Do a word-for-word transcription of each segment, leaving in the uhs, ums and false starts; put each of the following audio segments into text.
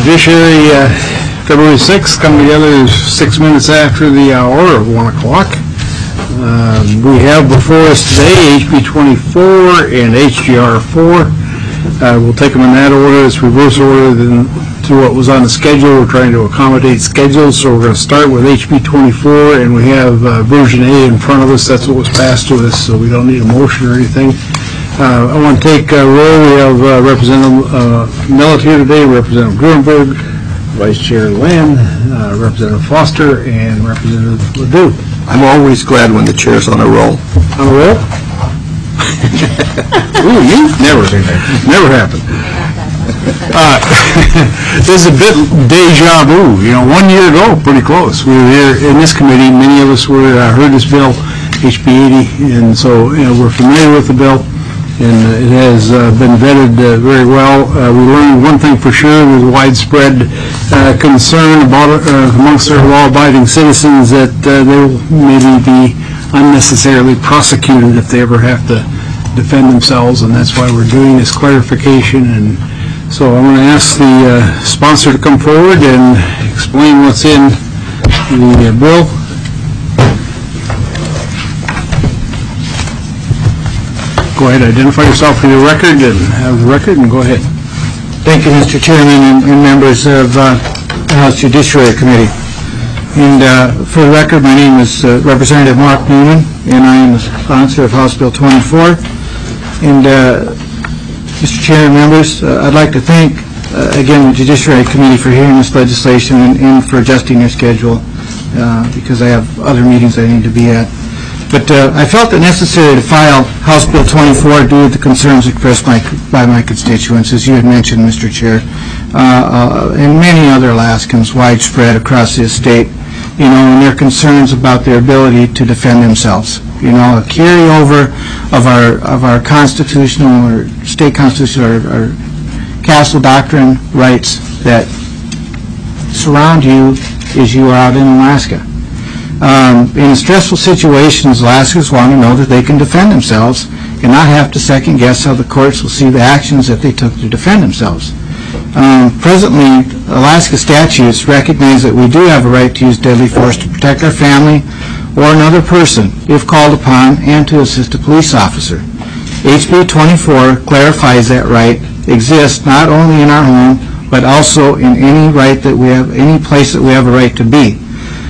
Judiciary, uh, February sixth, come together six minutes after the hour of one o'clock. Uh, we have before us today H B twenty-four and H G R four. Uh, we'll take them in that order. It's reverse order than to what was on the schedule. We're trying to accommodate schedules, so we're going to start with H B twenty-four, and we have uh, version A in front of us. That's what was passed to us, so we don't need a motion or anything. Uh, I want to take uh, roll. We have uh, Representative uh, Millet here today, Representative Gruenberg, Vice Chair Lynn, uh, Representative Foster, and Representative Ledoux. I'm always glad when the chair's on a roll. On a roll? Ooh, you? Never. Never happened. Uh, this is a bit deja vu. You know, one year ago, pretty close. We were here in this committee. Many of us were uh, heard this bill, H B eighty, and so you know we're familiar with the bill. And uh, it has uh, been vetted uh, very well. Uh, we learned one thing for sure: there's widespread uh, concern about uh, amongst our law-abiding citizens that uh, they will maybe be unnecessarily prosecuted if they ever have to defend themselves, and that's why we're doing this clarification. And so I'm going to ask the uh, sponsor to come forward and explain what's in the uh, bill. Go ahead, identify yourself for the record and have the record, and go ahead. Thank you, Mister Chairman, and, and members of uh, the House Judiciary Committee. And uh, for the record, my name is uh, Representative Mark Newman, and I am the sponsor of House Bill twenty-four. And uh, Mister Chair and members, uh, I'd like to thank, uh, again, the Judiciary Committee for hearing this legislation and, and for adjusting their schedule, uh, because I have other meetings I need to be at. But uh, I felt it necessary to file House Bill twenty-four due to the concerns expressed by, by my constituents, as you had mentioned, Mister Chair, uh, uh, and many other Alaskans widespread across this state, you know, and their concerns about their ability to defend themselves. You know, a carryover of our of our constitutional or state constitution or, or castle doctrine rights that surround you as you are out in Alaska. Um, in stressful situations, Alaskans want to know that they can defend themselves and not have to second guess how the courts will see the actions that they took to defend themselves. Um, presently, Alaska statutes recognize that we do have a right to use deadly force to protect our family or another person if called upon, and to assist a police officer. H B twenty-four clarifies that right exists not only in our home but also in any right that we have, any place that we have a right to be.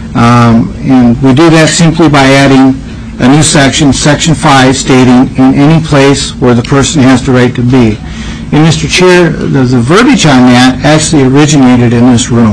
Um, and we do that simply by adding a new section, Section five, stating in any place where the person has the right to be. And Mister Chair, the, the verbiage on that actually originated in this room.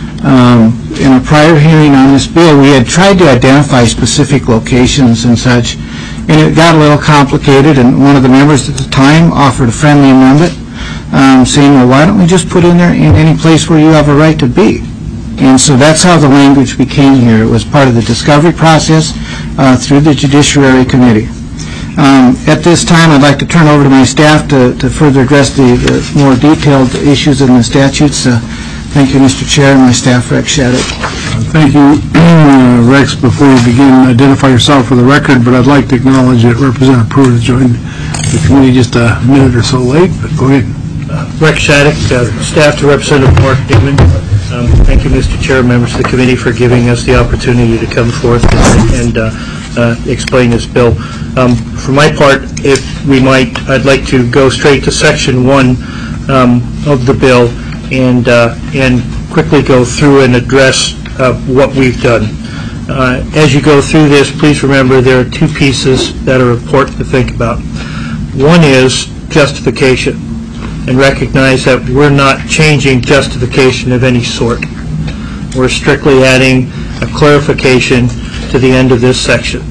Um, in a prior hearing on this bill, we had tried to identify specific locations and such, and it got a little complicated, and one of the members at the time offered a friendly amendment, um, saying, well, why don't we just put in there in any place where you have a right to be? And so that's how the language became here. It was part of the discovery process uh, through the Judiciary Committee. Um, at this time, I'd like to turn over to my staff to, to further address the, the more detailed issues in the statutes. Uh, thank you, Mister Chair, and my staff, Rex Shattuck. Thank you, uh, Rex. Before you begin, identify yourself for the record, but I'd like to acknowledge that Representative Pruitt joined the committee just a minute or so late, but go ahead. Uh, Rex Shattuck, uh, staff to Representative Mark Newman. Um, thank you, Mister Chair, members of the committee, for giving us the opportunity to come forth and, and uh, uh, explain this bill. Um, for my part, if we might, I'd like to go straight to Section one um, of the bill and uh, and quickly go through and address uh, what we've done. Uh, as you go through this, please remember there are two pieces that are important to think about. One is justification, and recognize that we're not changing justification of any sort. We're strictly adding a clarification to the end of this section.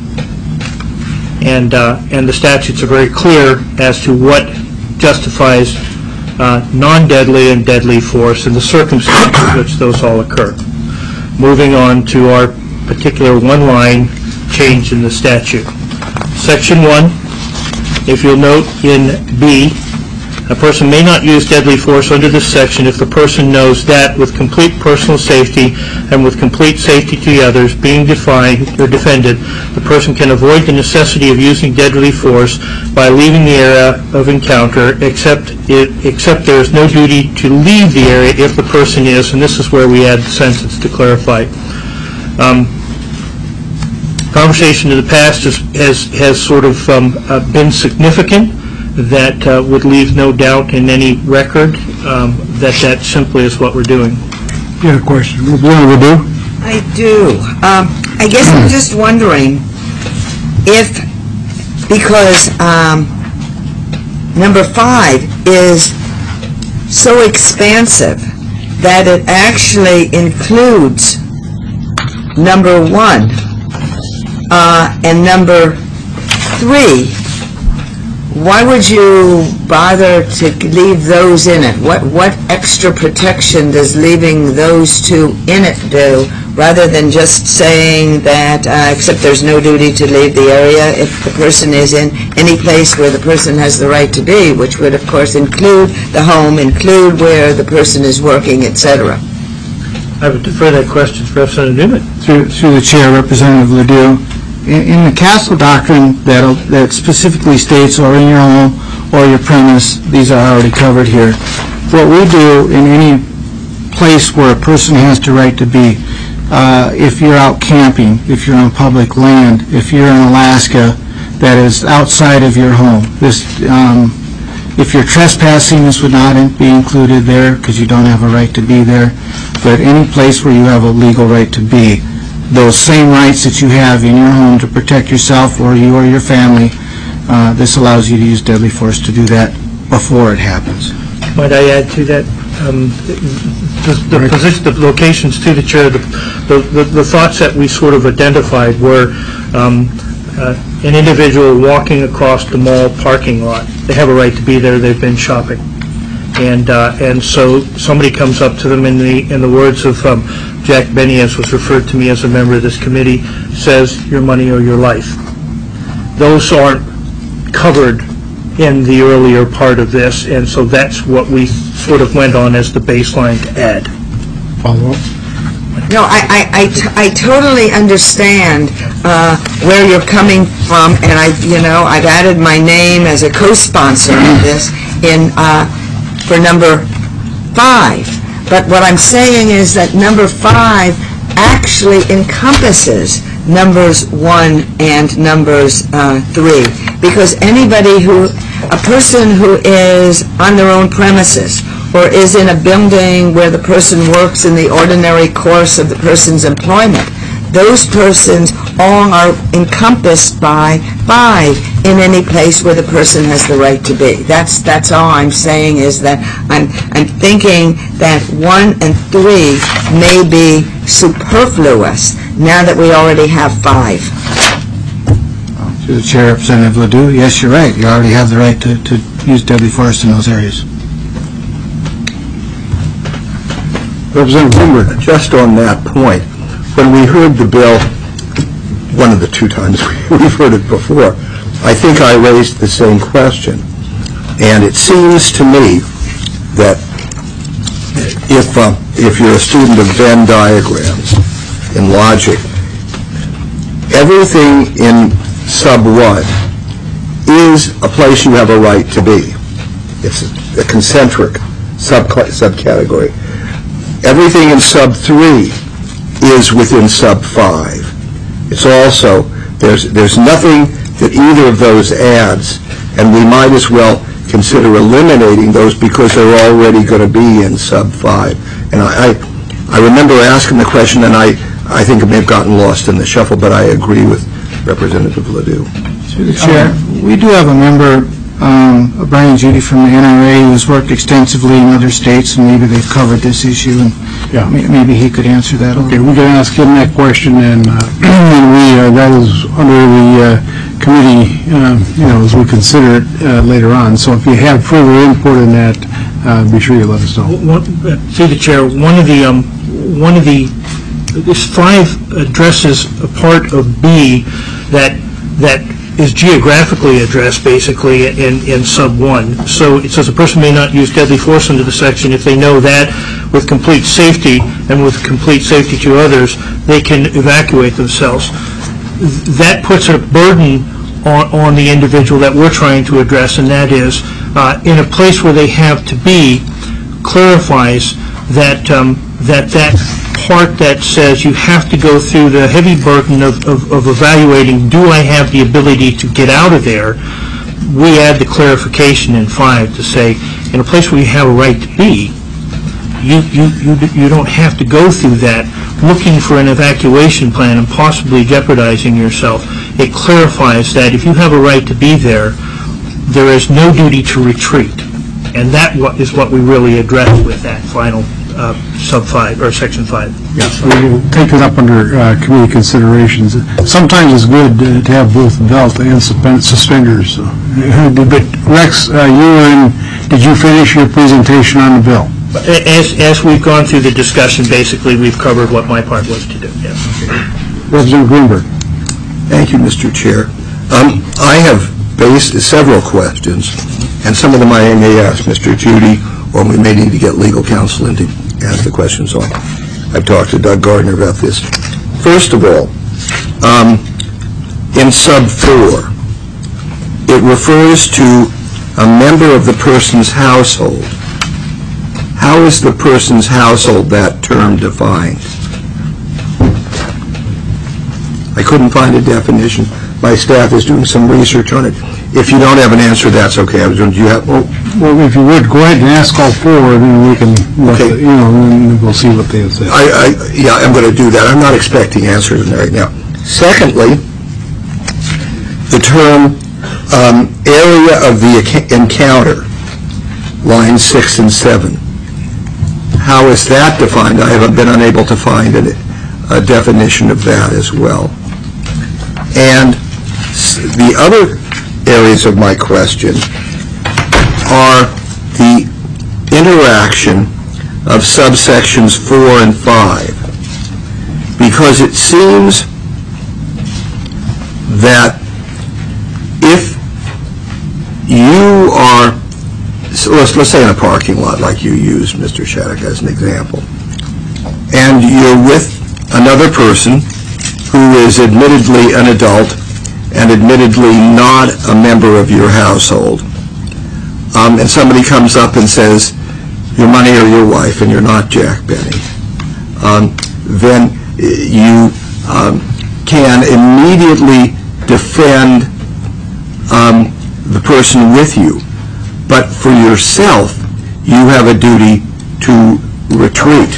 And, uh, and the statutes are very clear as to what justifies uh, non-deadly and deadly force and the circumstances in which those all occur. Moving on to our particular one-line change in the statute. Section one, if you'll note in B, A person may not use deadly force under this section if the person knows that, with complete personal safety and with complete safety to the others being defined or defended, the person can avoid the necessity of using deadly force by leaving the area of encounter, except it, except there is no duty to leave the area if the person is, and this is where we add the sentence to clarify. Um, conversation in the past has, has, has sort of um, uh, been significant, that uh, would leave no doubt in any record um, that that simply is what we're doing. You had a question. Representative Ledoux? I do. Um, I guess I'm just wondering if, because um, number five is so expansive that it actually includes number one uh, and number three. Why would you bother to leave those in it? What what extra protection does leaving those two in it do, rather than just saying that, uh, except there's no duty to leave the area if the person is in any place where the person has the right to be, which would, of course, include the home, include where the person is working, et cetera. I would defer that question to Representative Newman. Through, through the chair, Representative Ledoux. In, in the Castle Doctrine that, that specifically states, or in your home or your premise, these are already covered here. What we do in any place where a person has the right to be, uh, if you're out camping, if you're on public land, if you're in Alaska, that is outside of your home. This, um, if you're trespassing, this would not be included there because you don't have a right to be there. But any place where you have a legal right to be, those same rights that you have in your home to protect yourself or you or your family, uh, this allows you to use deadly force to do that before it happens. Might I add to that? Um, the, the position, the locations to the chair, the, the, the, the thoughts that we sort of identified were um, uh, an individual walking across the mall parking lot. They have a right to be there. They've been shopping. And uh, and so somebody comes up to them, in the in the words of um, Jack Benny, as was referred to me as a member of this committee, says, "Your money or your life." Those aren't covered in the earlier part of this, and so that's what we sort of went on as the baseline to add. Follow up? No, I, I, I, t- I totally understand uh, where you're coming from, and I, you know, I've added my name as a co-sponsor of this in uh, for number five. But what I'm saying is that number five actually encompasses numbers one and numbers uh, three, because anybody who, a person who is on their own premises or is in a building where the person works in the ordinary course of the person's employment, those persons all are encompassed by five in any place where the person has the right to be. That's that's all I'm saying, is that I'm I'm thinking that one and three may be superfluous now that we already have five. To the chair, Representative Ledoux, yes, you're right. You already have the right to, to use deadly force in those areas. Representative Bloomberg. Just on that point, when we heard the bill, one of the two times we've heard it before, I think I raised the same question. And it seems to me that if, uh, if you're a student of Venn diagrams in logic, everything in sub one is a place you have a right to be. It's a concentric sub subcategory. Everything in sub three is within sub five. It's also, there's there's nothing that either of those adds, and we might as well consider eliminating those because they're already going to be in sub five. And I, I I remember asking the question, and I I think it may have gotten lost in the shuffle, but I agree with Representative Ledoux. Through the chair, we do have a member, um, Brian Judy from the N R A, who has worked extensively in other states, and maybe they've covered this issue, and Yeah. may- maybe he could answer that. a Okay, little. we're going to ask him that question, and, uh, and we, uh, that is under the uh, committee, uh, you know, as we consider it uh, later on. So if you have further input in that, uh, be sure you let us know. One, uh, through the chair, one of the um, one of the this five addresses a part of B that that is geographically addressed basically in, in sub one. So it says a person may not use deadly force under the section if they know that with complete safety and with complete safety to others, they can evacuate themselves. That puts a burden on, on the individual that we're trying to address, and that is uh, in a place where they have to be, clarifies that um, that that part that says you have to go through the heavy burden of, of, of evaluating, do I have the ability to get out of there? We add the clarification in five to say, in a place where you have a right to be, you, you, you, you don't have to go through that looking for an evacuation plan and possibly jeopardizing yourself. It clarifies that if you have a right to be there, there is no duty to retreat. And that is what we really address with that final uh, sub five, or section five. Yes, we will take it up under uh, committee considerations. Sometimes it's good uh, to have both belt and suspen- suspenders. So. But Rex, uh, you were in, did you finish your presentation on the bill? As, as we've gone through the discussion, basically we've covered what my part was to do. Yes. Representative Greenberg. Thank you, Mister Chair. Um, I have based several questions, and some of them I may ask Mister Judy, or we may need to get legal counsel in to ask the questions on. I've talked to Doug Gardner about this. First of all, um, in sub four, it refers to a member of the person's household. How is the person's household, that term, defined? I couldn't find a definition. My staff is doing some research on it. If you don't have an answer, that's okay. I was wondering, do you have? Well, well, if you would, go ahead and ask all four, then we can, Okay. you know, then we'll see what they say. I, I, yeah, I'm going to do that. I'm not expecting answers right now. Secondly, the term um, area of the ac- encounter, lines six and seven. How is that defined? I haven't been unable to find a, a definition of that as well. And s- the other areas of my question are the interaction of subsections four and five, because it seems that if you are, so let's, let's say in a parking lot like you used, Mister Shattuck, as an example, and you're with another person who is admittedly an adult and admittedly not a member of your household, um, and somebody comes up and says, your money or your wife, and you're not Jack Benny, um, then you um, can immediately defend um, the person with you. But for yourself, you have a duty to retreat.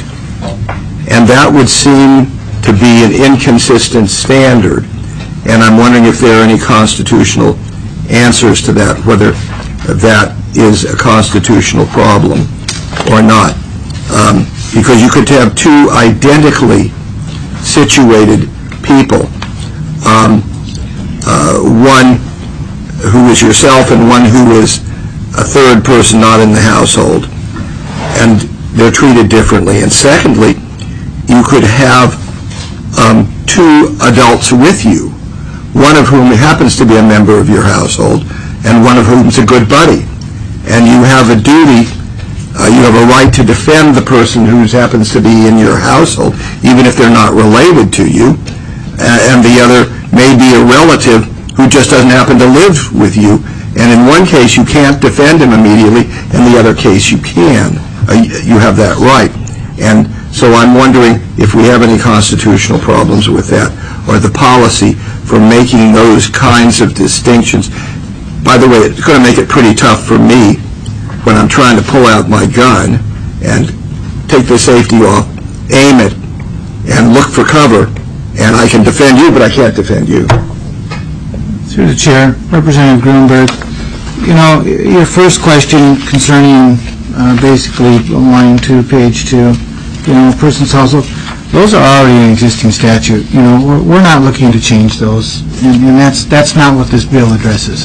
And that would seem to be an inconsistent standard. And I'm wondering if there are any constitutional answers to that, whether that is a constitutional problem or not. Um, because you could have two identically situated people, um, uh, one who is yourself and one who is a third person not in the household, and they're treated differently. And secondly, you could have um, two adults with you, one of whom happens to be a member of your household and one of whom is a good buddy. And you have a duty, uh, you have a right to defend the person who happens to be in your household, even if they're not related to you, uh, and the other may be a relative who just doesn't happen to live with you. And in one case, you can't defend him immediately, in the other case, you can. Uh, you have that right. And so I'm wondering if we have any constitutional problems with that, or the policy for making those kinds of distinctions. By the way, it's going to make it pretty tough for me when I'm trying to pull out my gun and take the safety off, aim it, and look for cover, and I can defend you, but I can't defend you. Through the chair, Representative Greenberg, you know, your first question concerning uh, basically line two, page two, you know, person's household, those are already an existing statute. You know, we're, we're not looking to change those, and, and that's that's not what this bill addresses.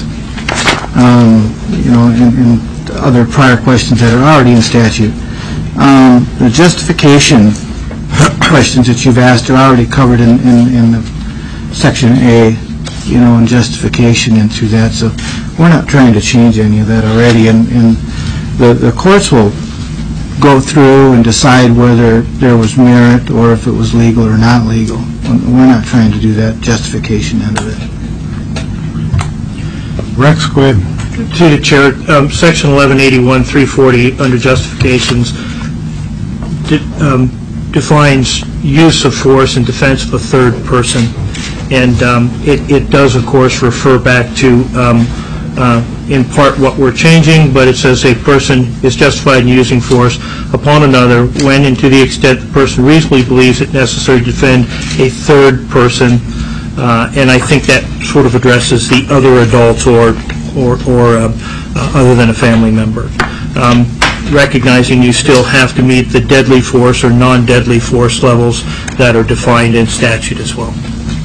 Um, you know, and, and other prior questions that are already in statute. Um, the justification questions that you've asked are already covered in, in, in the section A. you know, and justification into that. So we're not trying to change any of that already, and, and the, the courts will go through and decide whether there was merit or if it was legal or not legal. We're not trying to do that justification end of it. Rex, go ahead. To the Chair, um, Section eleven eighty-one three forty under justifications de um, defines use of force in defense of a third person, and um, it, it does, of course, refer back to um, uh, in part what we're changing, but it says a person is justified in using force upon another when and to the extent the person reasonably believes it necessary to defend a third person, uh, and I think that sort of addresses the other adults or or, or uh, uh, other than a family member. Um, recognizing you still have to meet the deadly force or non-deadly force levels that are defined in statute as well.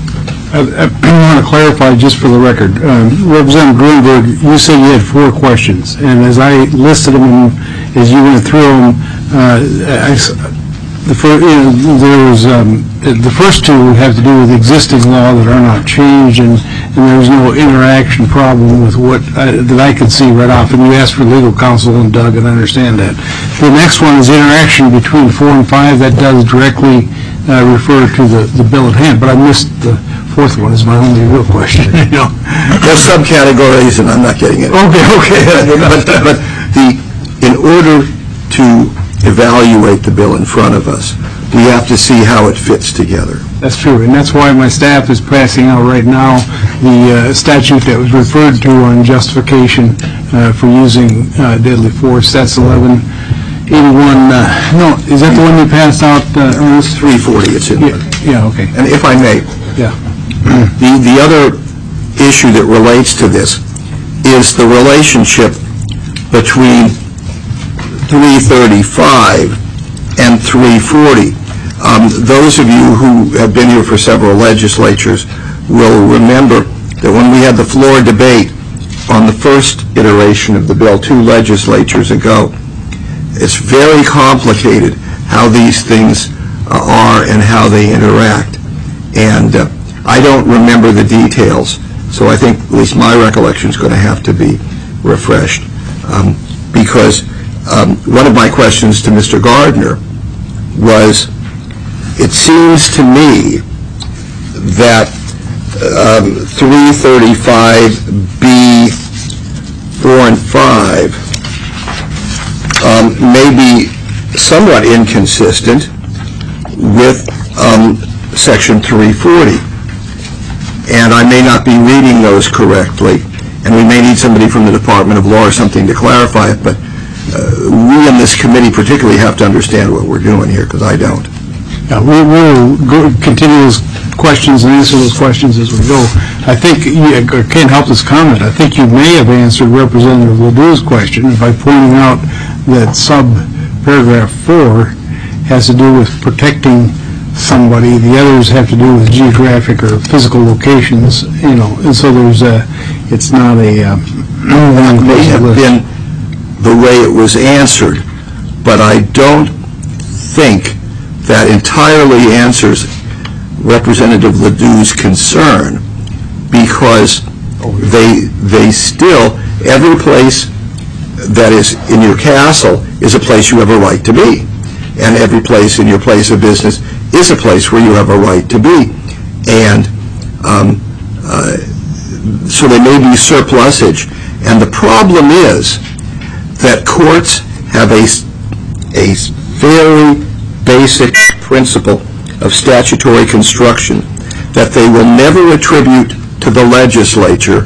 I, I want to clarify just for the record. Uh, Representative Greenberg, you said you had four questions, and as I listed them, as you went through them, uh, I, the, fir you know, there was, um, the first two have to do with existing law that are not changed, and, and there's no interaction problem with what I, that I could see right off. And you asked for legal counsel, and Doug, and I understand that. The next one is interaction between four and five. That does directly uh, refer to the, the bill at hand, but I missed the fourth one is my only real question. You know, there's subcategories, and I'm not getting it. Okay, okay. but, but the in order to evaluate the bill in front of us, we have to see how it fits together. That's true, and that's why my staff is passing out right now the uh, statute that was referred to on justification uh, for using uh, deadly force. That's eleven eighty-one. Uh, no, is that the one you passed out, uh, Ernest? three forty, it's in yeah, there. Yeah, okay. And if I may, yeah. the, the other issue that relates to this is the relationship between three thirty-five and three forty. Um, those of you who have been here for several legislatures will remember that when we had the floor debate on the first iteration of the bill two legislatures ago, it's very complicated how these things uh, are and how they interact. And uh, I don't remember the details, so I think at least my recollection is going to have to be refreshed. Um, because um, one of my questions to Mister Gardner was, it seems to me that um, three thirty-five B four and five um, may be somewhat inconsistent with um, Section three forty. And I may not be reading those correctly, and we may need somebody from the Department of Law or something to clarify it, but uh, we in this committee particularly have to understand what we're doing here, because I don't. Yeah, we will go, continue those questions and answer those questions as we go. I think, you can't help this comment, I think you may have answered Representative Ledoux's question by pointing out that sub-paragraph four has to do with protecting somebody, the others have to do with geographic or physical locations, you know, and so there's a, it's not a, um, that may have been the way it was answered, but I don't think that entirely answers Representative Ledoux's concern, because they, they still, every place that is in your castle is a place you have a right to be, and every place in your place of business is a place where you have a right to be. And um, uh, so there may be surplusage. And the problem is that courts have a, a very basic principle of statutory construction that they will never attribute to the legislature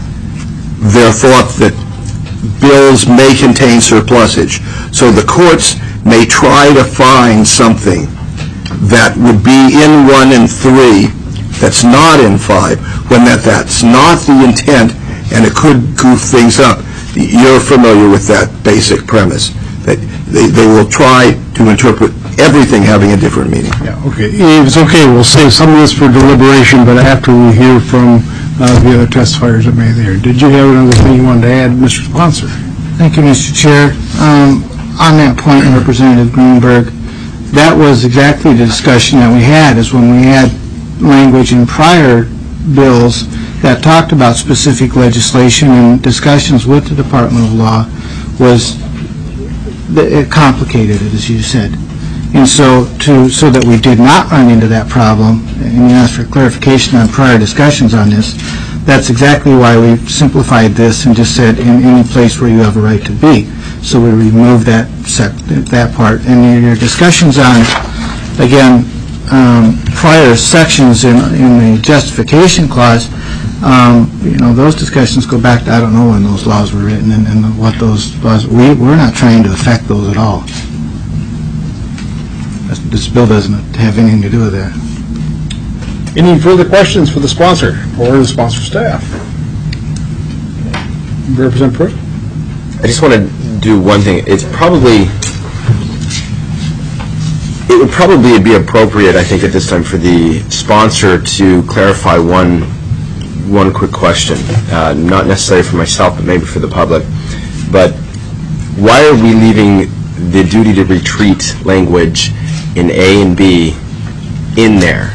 their thought that bills may contain surplusage. So the courts may try to find something that would be in one and three that's not in five, when that, that's not the intent, and it could goof things up. You're familiar with that basic premise, that they, they will try to interpret everything having a different meaning. Yeah, okay. If it's okay, we'll save some of this for deliberation, but after we hear from uh, the other testifiers that may be there. Did you have another thing you wanted to add, Mister Sponsor? Thank you, Mister Chair. Um, on that point, Representative Greenberg, that was exactly the discussion that we had, is when we had language in prior bills that talked about specific legislation and discussions with the Department of Law was, it complicated it, as you said. And so, to, so that we did not run into that problem, and you asked for clarification on prior discussions on this, that's exactly why we simplified this and just said in any place where you have a right to be. So we removed that sec, that part. And your, your discussions on, again, um, prior sections in, in the justification clause, um, you know, those discussions go back to, I don't know when those laws were written and, and what those laws, we, we're not trying to affect those at all. This bill doesn't have anything to do with that. Any further questions for the sponsor or the sponsor staff? Representative Pruitt? I just want to do one thing. It's probably, it would probably be appropriate, I think, at this time for the sponsor to clarify one, one quick question, uh, not necessarily for myself, but maybe for the public. But why are we leaving the duty to retreat language in A and B in there?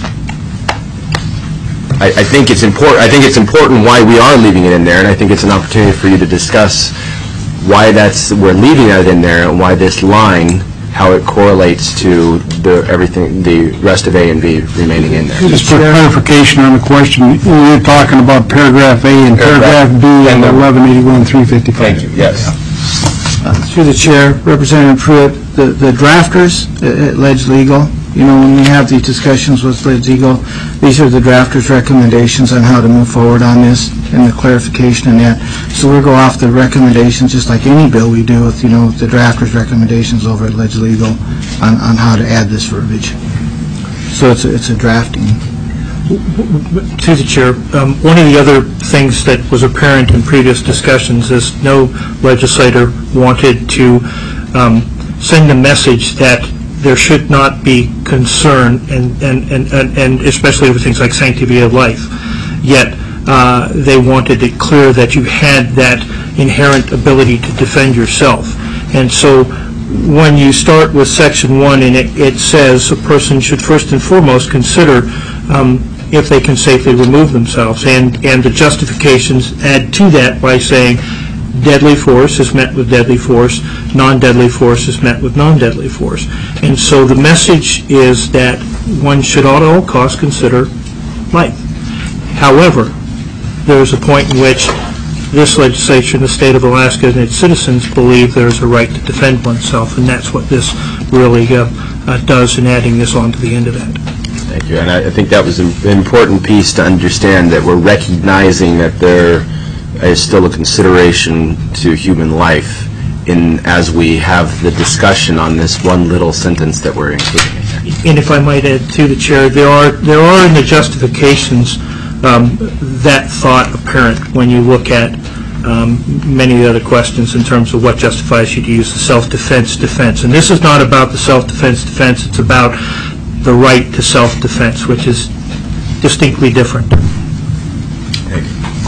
I, I think it's important. I think it's important why we are leaving it in there, and I think it's an opportunity for you to discuss why that's we're leaving that in there and why this line, how it correlates to the everything, the rest of A and B remaining in there. Just for clarification on the question, we're talking about paragraph A and paragraph, paragraph B and eleven eighty-one three fifty-five. Thank you. Yes. Uh, through the chair, Representative Pruitt, the, the drafters at Ledge Legal, you know, when we have these discussions with Ledge Legal, these are the drafters' recommendations on how to move forward on this and the clarification in that. So we'll go off the recommendations just like any bill we do with, you know, the drafters' recommendations over at Ledge Legal on, on how to add this verbiage. So it's a, it's a drafting. To the chair, um, one of the other things that was apparent in previous discussions is no legislator wanted to um, send a message that there should not be concern, and, and, and, and, and especially over things like sanctity of life. Yet uh, they wanted it clear that you had that inherent ability to defend yourself. And so when you start with section one and it, it says a person should first and foremost consider um, if they can safely remove themselves, and, and the justifications add to that by saying deadly force is met with deadly force, non-deadly force is met with non-deadly force. And so the message is that one should at all costs consider life. However, there is a point in which this legislation, the state of Alaska and its citizens believe there is a right to defend oneself, and that's what this really uh, uh, does in adding this on to the end of that. Thank you. And I, I think that was an important piece to understand, that we're recognizing that there is still a consideration to human life in as we have the discussion on this one little sentence that we're including in there. And if I might add to the chair, there are there are in the justifications um, that thought apparent when you look at um, many of the other questions in terms of what justifies you to use the self-defense defense. And this is not about the self-defense defense, it's about the right to self-defense, which is distinctly different. Thank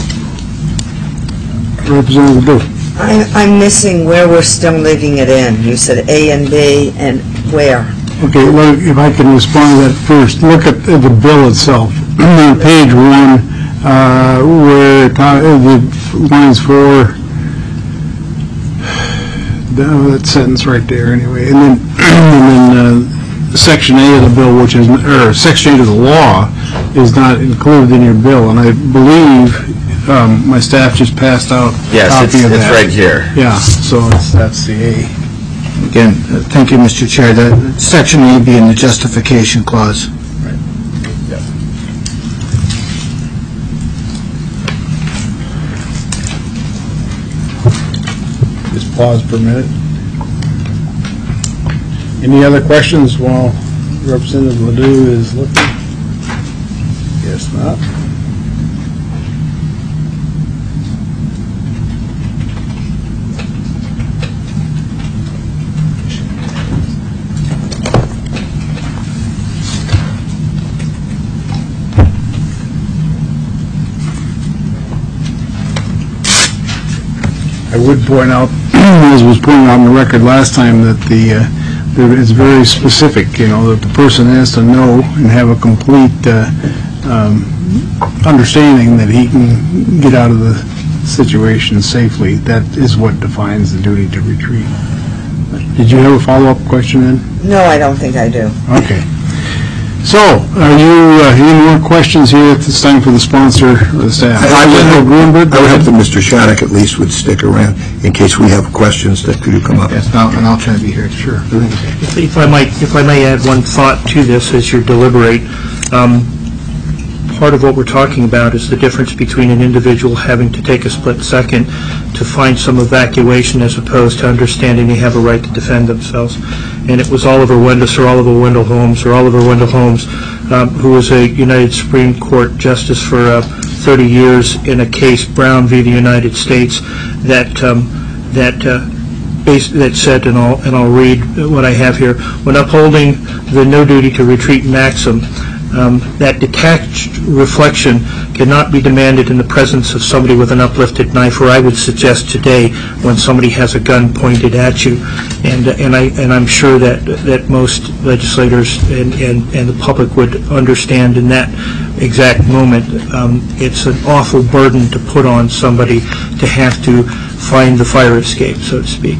you. Representative Booth. I'm, I'm missing where we're still leaving it in. You said A and B, and where? Okay, well, if I can respond to that first. Look at the bill itself. On page one, uh, where the lines for that sentence right there, anyway, and then and then uh, Section A of the bill, which is, or Section eight of the law, is not included in your bill, and I believe um, my staff just passed out a Yes, copy it's, of it's that. right here. Yeah, so it's, that's the A. Again, uh, thank you, Mister Chair. The section A be in the justification clause. Just pause for a minute. Any other questions while Representative Ledoux is looking? Guess not. I would point out, as was pointed out on the record last time, that the uh, that it's very specific, you know, that the person has to know and have a complete uh, um, understanding that he can get out of the situation safely. That is what defines the duty to retreat. Did you have a follow-up question then? No, I don't think I do. Okay. So, are you, uh, any more questions here at this time for the sponsor or the staff? I would hope, Greenberg? I would hope that Mister Shattuck at least would stick around in case we have questions that could come up. Yes, and I'll- and I'll try to be here. Sure. If if I might, if I may add one thought to this as you deliberate, um, part of what we're talking about is the difference between an individual having to take a split second to find some evacuation as opposed to understanding they have a right to defend themselves. And it was Oliver Wendell, Sir Oliver Wendell Holmes, or Oliver Wendell Holmes, um, who was a United Supreme Court justice for uh, thirty years in a case, Brown v. the United States, that um, that uh, bas- that said, and I'll and I'll read what I have here: when upholding the no duty to retreat maxim, Um, that detached reflection cannot be demanded in the presence of somebody with an uplifted knife, or I would suggest today when somebody has a gun pointed at you. And and I and I'm sure that that most legislators and, and, and the public would understand in that exact moment. Um, it's an awful burden to put on somebody to have to find the fire escape, so to speak.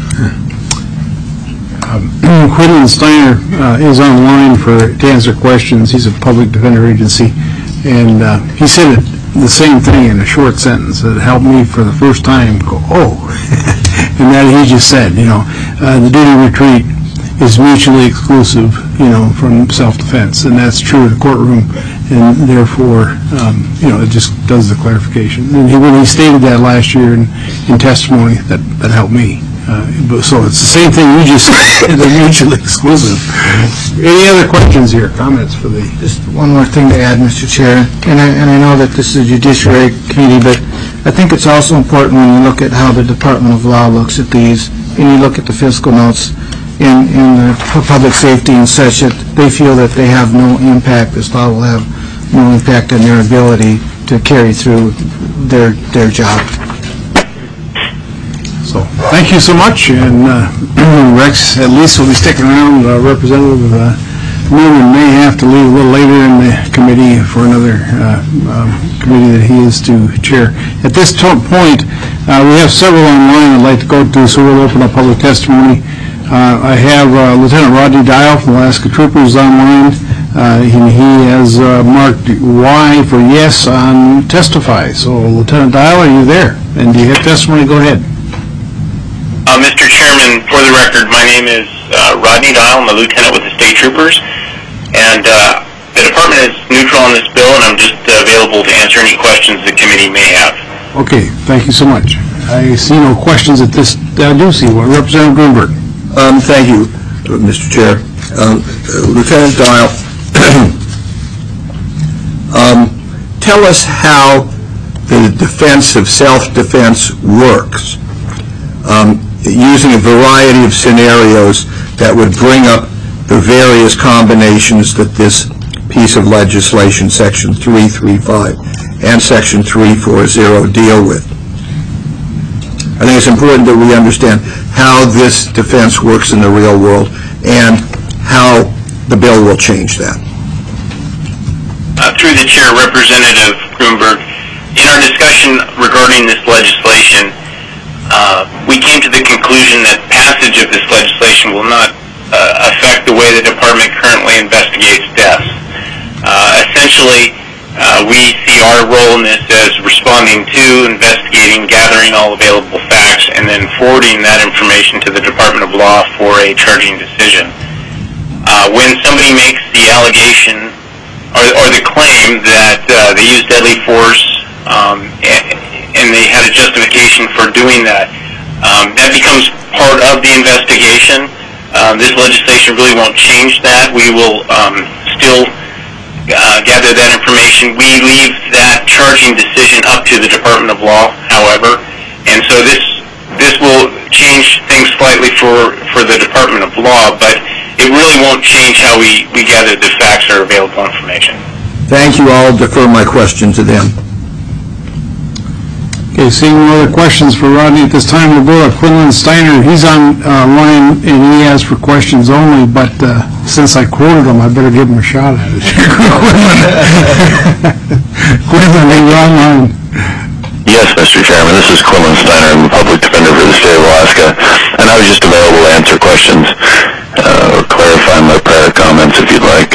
Quinlan Steiner uh, is online for to answer questions. He's a public defender agency, and uh, he said it, the same thing in a short sentence that helped me for the first time go, oh, and that he just said, you know, uh, the duty to retreat is mutually exclusive, you know, from self-defense, and that's true in the courtroom, and therefore, um, you know, it just does the clarification. And he, when he stated that last year in, in testimony, that, that helped me. Uh, but- so it's the same thing you just said, they're mutually exclusive. Any other questions here, comments for the... Just one more thing to add, Mister Chair, and I, and I know that this is a Judiciary Committee, but I think it's also important when you look at how the Department of Law looks at these, and you look at the fiscal notes in, in the pu- public safety and such, that they feel that they have no impact, this law will have no impact on their ability to carry through their, their job. So, thank you so much, and uh, Rex at least will be sticking around. Uh, Representative uh, Newman may have to leave a little later in the committee for another uh, um, committee that he is to chair. At this to- point, uh, we have several online I'd like to go to, so we'll open up public testimony. Uh, I have uh, Lieutenant Rodney Dial from Alaska Troopers online. Uh, he, he has uh, marked Y for yes on testify. So, Lieutenant Dial, are you there? And do you have testimony? Go ahead. Uh, Mister Chairman, for the record, my name is uh, Rodney Dial. I'm a lieutenant with the State Troopers, and uh, the department is neutral on this bill, and I'm just uh, available to answer any questions the committee may have. Okay, thank you so much. I see no questions at this, I do see one. Representative Greenberg. Um, thank you, uh, Mister Chair. Um, uh, Lieutenant Dial, um, tell us how the defense of self-defense works, um, using a variety of scenarios that would bring up the various combinations that this piece of legislation, Section three thirty-five and Section three forty, deal with. I think it's important that we understand how this defense works in the real world and how the bill will change that. Uh, through the chair, Representative Greenberg, in our discussion regarding this legislation, uh, we came to the conclusion that passage of this legislation will not uh, affect the way the department currently investigates deaths. Uh, essentially, uh, we see our role in this as responding to, investigating, gathering all available facts, and then forwarding that information to the Department of Law for a charging decision. Uh, when somebody makes the allegation or, or the claim that uh, they used deadly force um, and, and they had a justification for doing that, um, that becomes part of the investigation. Um, this legislation really won't change that. We will um, still uh, gather that information. We leave that charging decision up to the Department of Law, however, and so this this will change things slightly for, for the Department of Law, but it really won't change how we, we gather the facts or available information. Thank you. I'll defer my question to them. Okay, seeing no other questions for Rodney at this time, we'll go to Quinlan Steiner. He's on uh, line, and he asked for questions only, but uh, since I quoted him, I better give him a shot at it. Quinlan, you're online. Yes, Mister Chairman, this is Quinlan Steiner. I'm the public defender for the state of Alaska, and I was just available to answer questions uh, or clarify my prior comments if you'd like.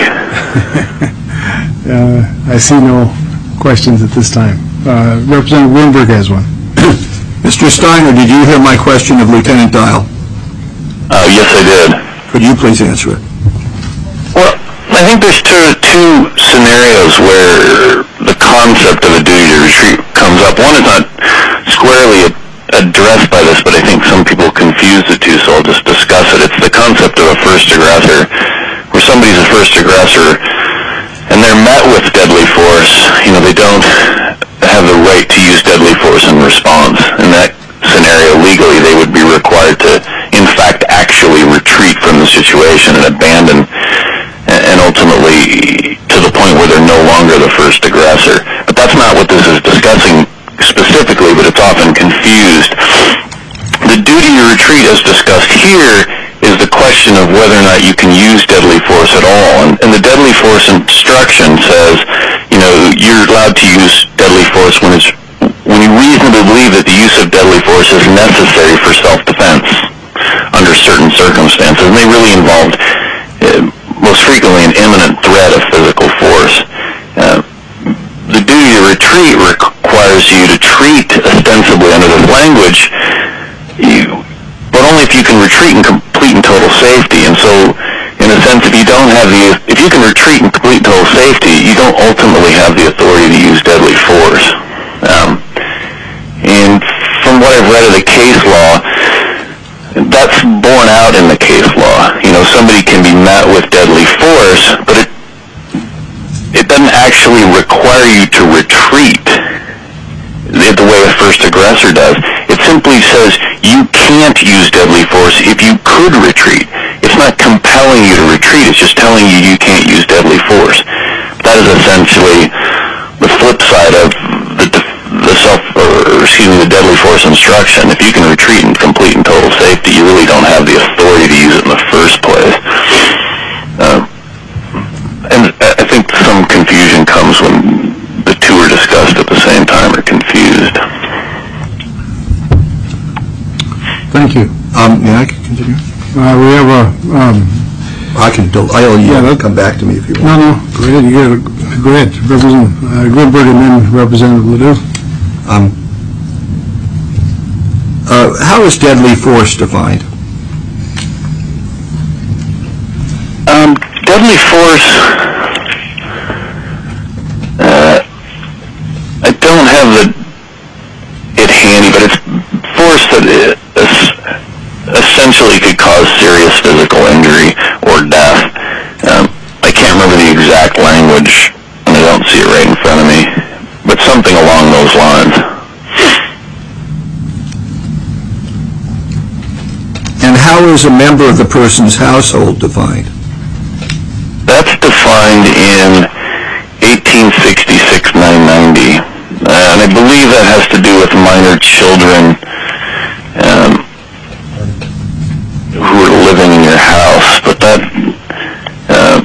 uh, I see no questions at this time. Uh, Representative Bloomberg has one. Mister Steiner, did you hear my question of Lieutenant Dial? Uh, yes, I did. Could you please answer it? Well, I think there's two, two scenarios where the concept of a duty to retreat comes up. One is not squarely addressed by this, but I think some people confuse the two, so I'll just discuss it. It's the concept of a first aggressor, where somebody's a first aggressor and they're met with deadly force. You know, they don't have the right to use deadly force in response. In that scenario, legally, they would be required to, in fact, actually retreat from the situation and abandon, and ultimately to the point where they're no longer the first aggressor. But that's not what this is discussing specifically, but it's often confused. The duty to retreat, as discussed here, is the question of whether or not you can use deadly force at all. And, and the deadly force instruction says, you know, you're allowed to use deadly force when it's when you reasonably believe that the use of deadly force is necessary for self-defense under certain circumstances. And they really involved, uh, most frequently, an imminent threat of physical force. Uh, the duty to retreat requires you to treat ostensibly under this language, you, but only if you can retreat in complete and total safety. And so, in a sense, if you don't have the, if you can retreat in complete and total safety, you don't ultimately have the authority to use deadly force. Um, and from what I've read of the case law, that's borne out in the case law. You know, somebody can be met with deadly force, but it it doesn't actually require you to retreat the way a first aggressor does. It simply says you can't use deadly force if you could retreat. It's not compelling you to retreat, it's just telling you you can't use deadly force. That is essentially the flip side of the, the self, or excuse me, the deadly force instruction. If you can retreat in complete and total safety, you really don't have the authority to use it in the first place. Uh, and I think some confusion comes when the two are discussed at the same time or confused. Thank you. Um, may I continue? Uh, we have a, um, I can, del- I'll Yeah, yeah, that- come back to me if you want. no, no, go ahead, you got to, go ahead, Representative uh, Bloomberg and then Representative Ledoux. Um, uh, how is deadly force defined? Um, deadly force, uh, I don't have the, it handy, but it's force that is, essentially could cause serious physical injury or death. Um, I can't remember the exact language, and I don't see it right in front of me, but something along those lines. And how is a member of the person's household defined? That's defined in eighteen sixty-six nine ninety, uh, and I believe that has to do with minor children um, who are living in your house. But that uh,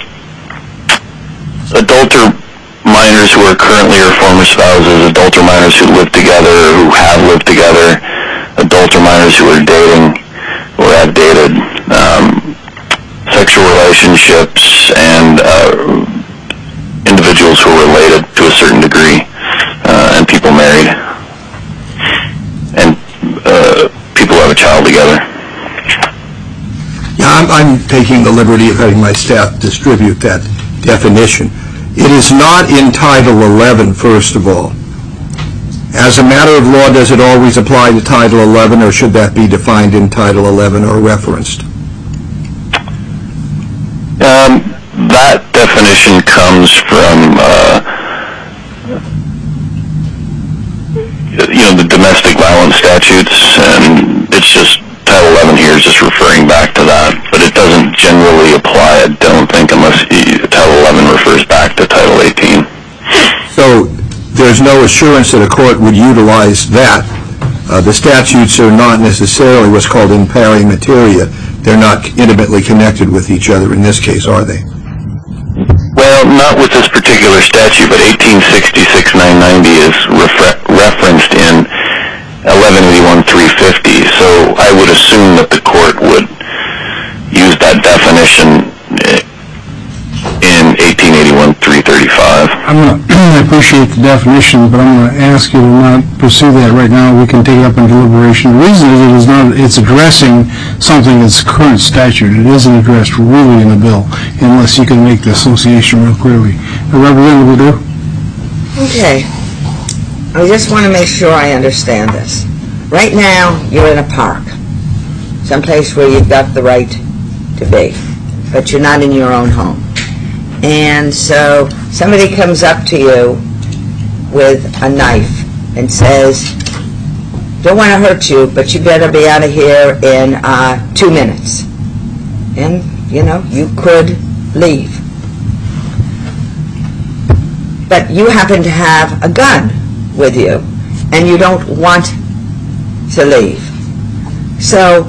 adult or minors who are currently or former spouses, adult or minors who live together or who have lived together, adult or minors who are dating or have dated, um, sexual relationships, and uh, individuals who are related to a certain degree, uh, and people married, and uh, people who have a child together. Yeah, I'm, I'm taking the liberty of having my staff distribute that definition. It is not in Title eleven, first of all. As a matter of law, does it always apply to Title eleven, or should that be defined in Title eleven or referenced? Um, that definition comes from, uh, you know, the domestic violence statutes, and it's just, Title eleven here is just referring back to that, but it doesn't generally apply, I don't think, unless you, Title eleven refers back to Title eighteen. So there's no assurance that a court would utilize that. Uh, the statutes are not necessarily what's called in pari materia. they're not intimately connected with each other in this case, are they? Well, not with this particular statute, but eighteen sixty-six nine ninety is refer- referenced in eleven eighty-one three fifty, so I would assume that the court would use that definition in eighteen eighty-one three thirty-five. I'm gonna, I appreciate the definition, but I'm going to ask you to not pursue that right now. We can take it up in deliberation. The reason is it is not, it's addressing something that's current statute. It isn't addressed really in the bill, unless you can make the association real clearly. Uh, Representative Ledoux? Okay. I just want to make sure I understand this. Right now, you're in a park, someplace where you've got the right to be, but you're not in your own home. And so somebody comes up to you with a knife and says, don't want to hurt you, but you better be out of here in uh, two minutes. And, you know, you could leave. But you happen to have a gun with you, and you don't want to leave. So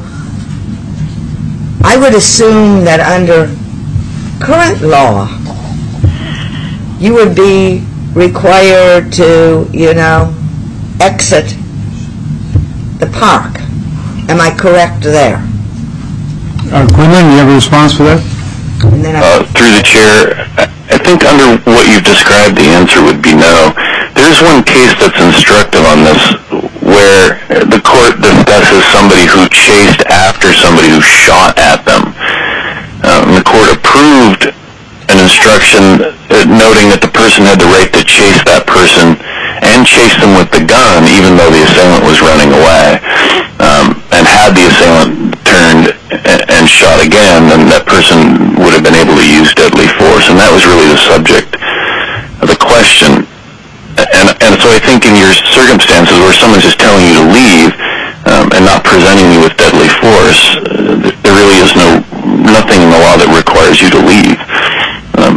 I would assume that under current law, you would be required to, you know, exit the park. Am I correct there? Uh, Quinlan, you have a response for that? And then I, Uh, through the chair, I I think under what you've described, the answer would be no. There's one case that's instructive on this where the court discusses somebody who chased after somebody who shot at them. Um, the court approved an instruction uh, noting that the person had the right to chase that person and chase them with the gun even though the assailant was running away. Um, and had the assailant turned and, and shot again, then that person would have been able to use deadly force. And that was really the subject of the question. And, and so I think in your circumstances where someone's just telling you to leave um, and not presenting you with deadly force, uh, there really is no nothing in the law that requires you to leave. Um,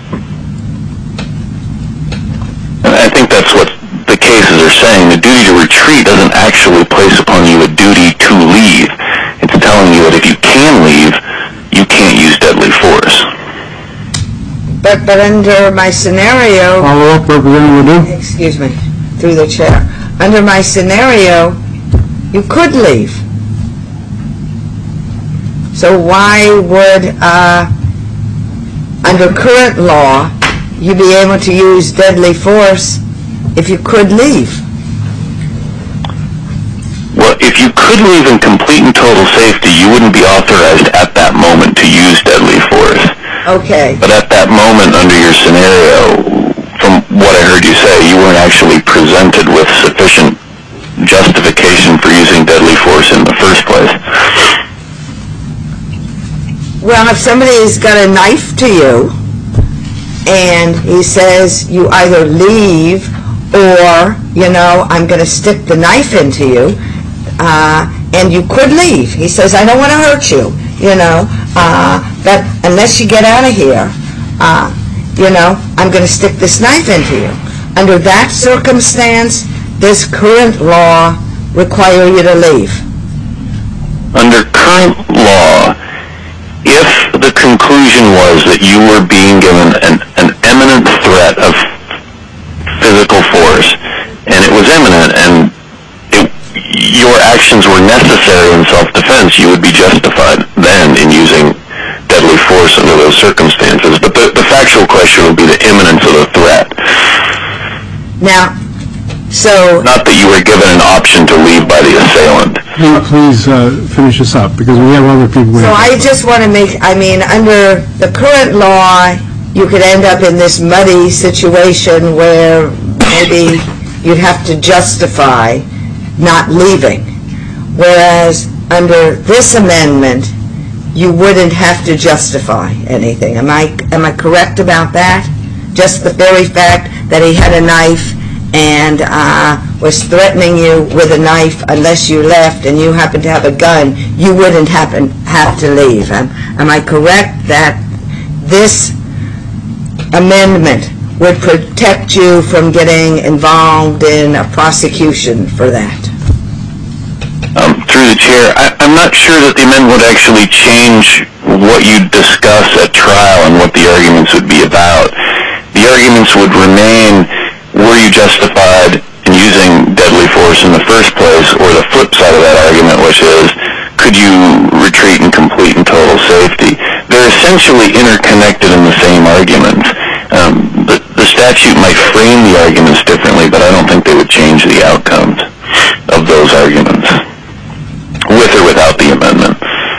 and I think that's what the cases are saying. The duty to retreat doesn't actually place upon you a duty to leave. It's telling you that if you can leave, you can't use deadly force. but, but under my scenario, Follow up, Representative Ledoux? excuse me, through the chair, under my scenario, you could leave. So why would, uh, under current law, you be able to use deadly force if you could leave? Well, if you could leave in complete and total safety, you wouldn't be authorized at that moment to use deadly force. Okay. But at that moment, under your scenario, from what I heard you say, you weren't actually presented with sufficient justification for using deadly force in the first place. Well, if somebody's got a knife to you, and he says you either leave or, you know, I'm going to stick the knife into you, uh, and you could leave. He says, I don't want to hurt you, you know, uh, but unless you get out of here, uh, you know, I'm going to stick this knife into you. Under that circumstance, does current law require you to leave? Under current law, if the conclusion was that you were being given an, an imminent threat of physical force, and it was imminent, and it, your actions were necessary in self-defense, you would be justified then in using deadly force under those circumstances. But the, the factual question would be the imminence of the threat. Now, so... Not that you were given an option to leave by the assailant. Please uh, finish this up, because we have other people waiting. So I just want to make, I mean, under the current law, you could end up in this muddy situation where maybe you'd have to justify not leaving. Whereas under this amendment, you wouldn't have to justify anything. Am I, am I correct about that? Just the very fact that he had a knife and uh, was threatening you with a knife unless you left and you happened to have a gun, you wouldn't happen, have to leave. Am, am I correct that this amendment would protect you from getting involved in a prosecution for that? Um, through the chair, I, I'm not sure that the amendment would actually change what you discuss at trial and what the arguments would be about. The arguments would remain, were you justified in using deadly force in the first place, or the flip side of that argument, which is, could you retreat in complete and total safety? They're essentially interconnected in the same arguments. Um, the, the statute might frame the arguments differently, but I don't think they would change the outcomes of those arguments, with or without the amendment.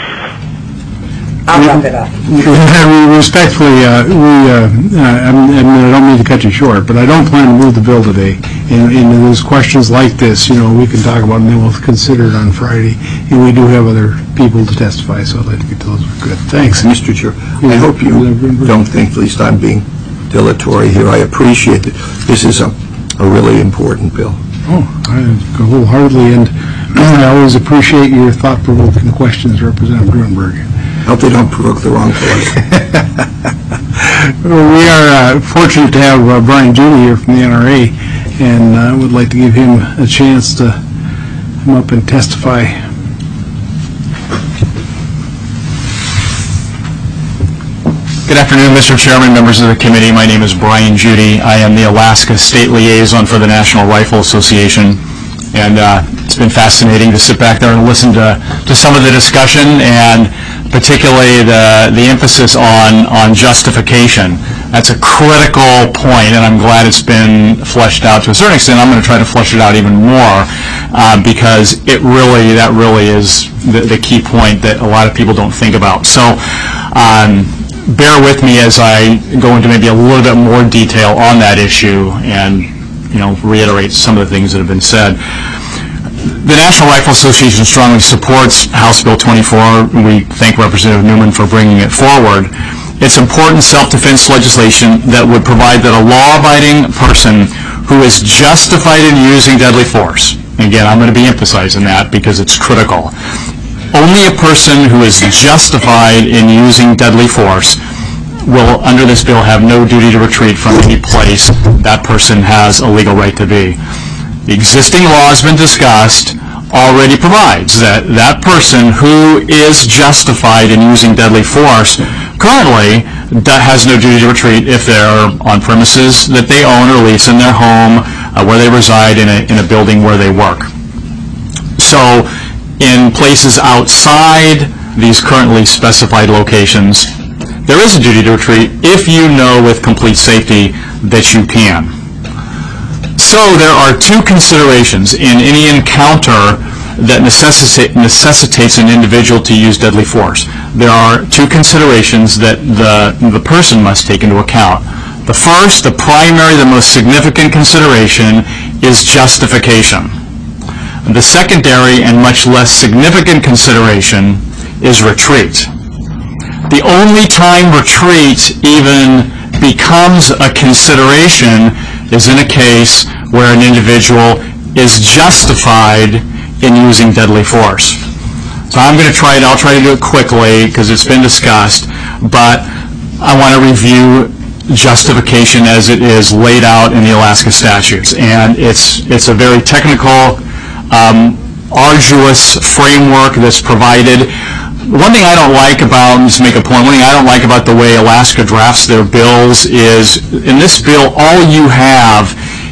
I'll wrap it up. We respectfully, uh, we, uh, uh, I mean, I don't mean to cut you short, but I don't plan to move the bill today. And, and there's questions like this, you know, we can talk about, and then we'll consider it on Friday. And we do have other people to testify, so I'd like to get those. Good. Thanks. Mister Chair, I hope you don't think, at least I'm being dilatory here. I appreciate it. This is a, a really important bill. Oh, I wholeheartedly, and I always appreciate your thought-provoking questions, Representative Gruenberg. I hope they don't provoke the wrong place. Well, we are uh, fortunate to have uh, Brian Judy here from the N R A, and I uh, would like to give him a chance to come up and testify. Good afternoon, Mister Chairman, members of the committee. My name is Brian Judy. I am the Alaska State Liaison for the National Rifle Association, and uh, it's been fascinating to sit back there and listen to, to some of the discussion, and particularly the, the emphasis on, on justification. That's a critical point, and I'm glad it's been fleshed out to a certain extent. I'm going to try to flesh it out even more uh, because it really, that really is the, the key point that a lot of people don't think about. So um, bear with me as I go into maybe a little bit more detail on that issue and, you know, reiterate some of the things that have been said. The National Rifle Association strongly supports House Bill twenty-four. We thank Representative Newman for bringing it forward. It's important self-defense legislation that would provide that a law-abiding person who is justified in using deadly force, again, I'm going to be emphasizing that because it's critical, only a person who is justified in using deadly force will, under this bill, have no duty to retreat from any place that person has a legal right to be. The existing law has been discussed, already provides that that person who is justified in using deadly force currently has no duty to retreat if they're on premises that they own or lease in their home, uh, where they reside, in a, in a building where they work. So in places outside these currently specified locations, there is a duty to retreat if you know with complete safety that you can. So there are two considerations in any encounter that necessitate, necessitates an individual to use deadly force. There are two considerations that the, the person must take into account. The first, the primary, the most significant consideration is justification. The secondary and much less significant consideration is retreat. The only time retreat even becomes a consideration is in a case where an individual is justified in using deadly force. So I'm going to try it, I'll try to do it quickly because it's been discussed, but I want to review justification as it is laid out in the Alaska statutes. And it's, it's a very technical, um, arduous framework that's provided. One thing I don't like about, just make a point, one thing I don't like about the way Alaska drafts their bills is, in this bill, all you have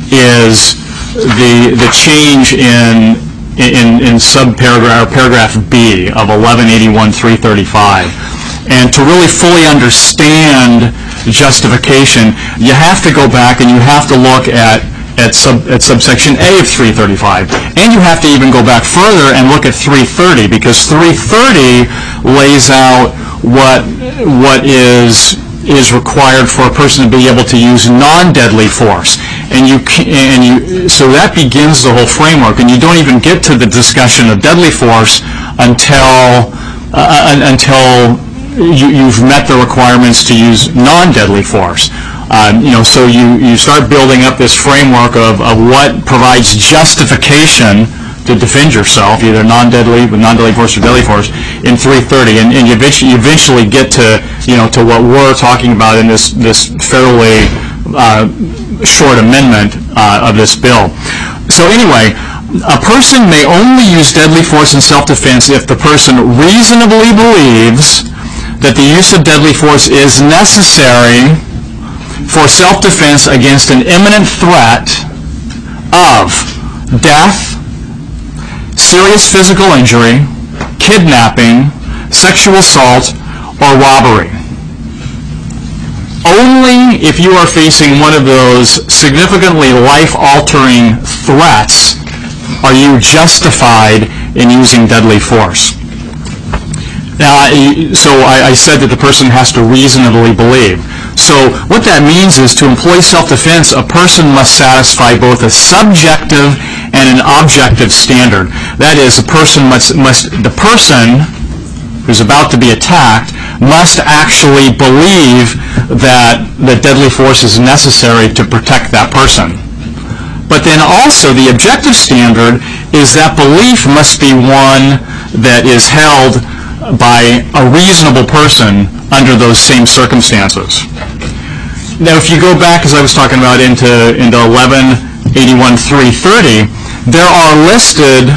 is the the change in in, in subparagraph, paragraph B of eleven eighty-one three thirty-five. And to really fully understand justification, you have to go back and you have to look at At, sub, at subsection A of three thirty-five. And you have to even go back further and look at three thirty, because three thirty lays out what what is is required for a person to be able to use non-deadly force. And you can, and you so that begins the whole framework, and you don't even get to the discussion of deadly force until uh, until you, you've met the requirements to use non-deadly force. Um, you know, so you, you start building up this framework of, of what provides justification to defend yourself, either non-deadly, but non-deadly force or deadly force, in three thirty, and, and you eventually, you eventually get to, you know, to what we're talking about in this this fairly uh, short amendment uh, of this bill. So anyway, a person may only use deadly force in self-defense if the person reasonably believes that the use of deadly force is necessary for self-defense against an imminent threat of death, serious physical injury, kidnapping, sexual assault, or robbery. Only if you are facing one of those significantly life-altering threats are you justified in using deadly force. Now, so I, I said that the person has to reasonably believe. So what that means is to employ self-defense, a person must satisfy both a subjective and an objective standard. That is, a person must, must the person who's about to be attacked must actually believe that the deadly force is necessary to protect that person. But then also the objective standard is that belief must be one that is held by a reasonable person under those same circumstances. Now, if you go back, as I was talking about, into, into eleven eighty-one three thirty, there are listed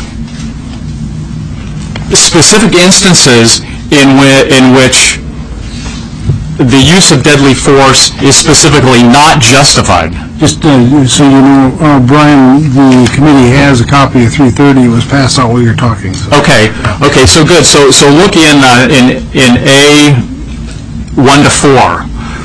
specific instances in, whi- in which the use of deadly force is specifically not justified. Just uh, so you know, uh, Brian, the committee has a copy of three thirty. It was passed out while you're talking. So. Okay. Okay. So good. So so look in uh, in in A one to four.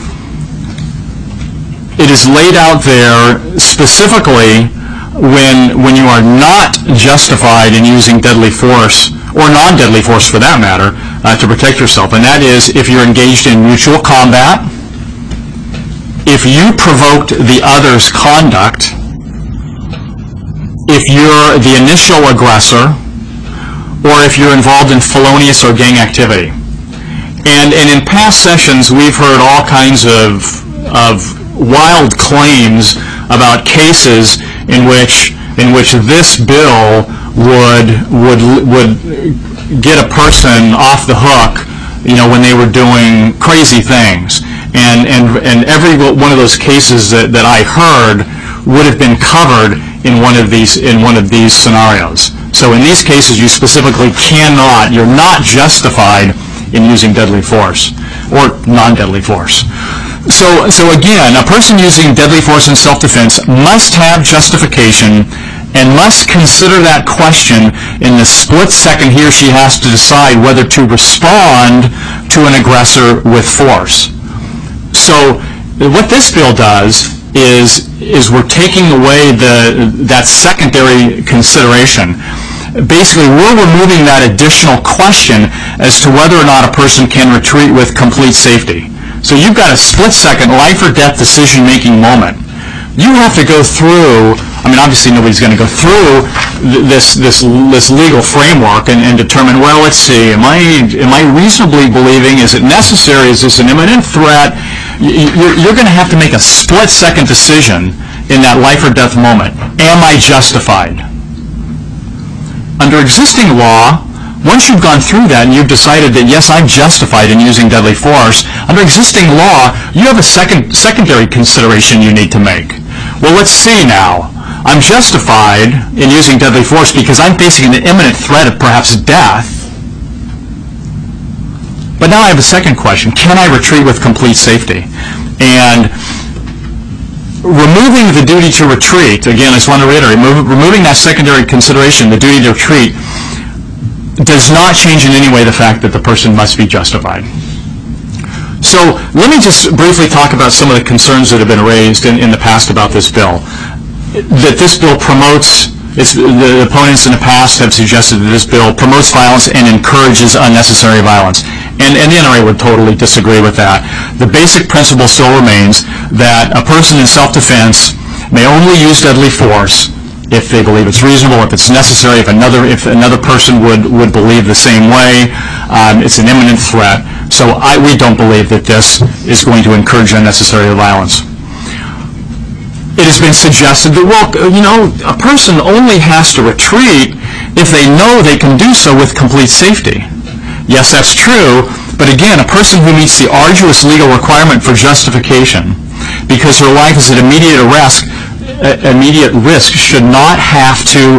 It is laid out there specifically when when you are not justified in using deadly force, or non-deadly force for that matter, uh, to protect yourself, and that is if you're engaged in mutual combat, if you provoked the other's conduct, if you're the initial aggressor, or if you're involved in felonious or gang activity. And, and in past sessions, we've heard all kinds of, of wild claims about cases in which, in which this bill would, would, would get a person off the hook, you know, when they were doing crazy things. And, and, and every one of those cases that, that I heard would have been covered in one of these, in one of these scenarios. So in these cases, you specifically cannot, you're not justified in using deadly force or non-deadly force. So, so again, a person using deadly force in self-defense must have justification and must consider that question in the split second he or she has to decide whether to respond to an aggressor with force. So what this bill does is is we're taking away the that secondary consideration. Basically, we're removing that additional question as to whether or not a person can retreat with complete safety. So you've got a split-second life or death decision-making moment. You have to go through, I mean, obviously nobody's going to go through this this this legal framework and, and determine, well, let's see, am I am I reasonably believing, is it necessary, is this an imminent threat? You're, you're going to have to make a split-second decision in that life or death moment. Am I justified? Under existing law, once you've gone through that and you've decided that, yes, I'm justified in using deadly force, under existing law, you have a second secondary consideration you need to make. Well, let's see now. I'm justified in using deadly force because I'm facing an imminent threat of perhaps death. But now I have a second question. Can I retreat with complete safety? And removing the duty to retreat, again, I just want to reiterate, removing that secondary consideration, the duty to retreat, does not change in any way the fact that the person must be justified. So let me just briefly talk about some of the concerns that have been raised in, in the past about this bill. That this bill promotes, it's, the opponents in the past have suggested that this bill promotes violence and encourages unnecessary violence. And, and the N R A would totally disagree with that. The basic principle still remains that a person in self-defense may only use deadly force if they believe it's reasonable, if it's necessary, if another if another person would, would believe the same way. Um, it's an imminent threat. So I, we don't believe that this is going to encourage unnecessary violence. It has been suggested that, well, you know, a person only has to retreat if they know they can do so with complete safety. Yes, that's true, but again, a person who meets the arduous legal requirement for justification because her life is at immediate risk, uh, immediate risk should not have to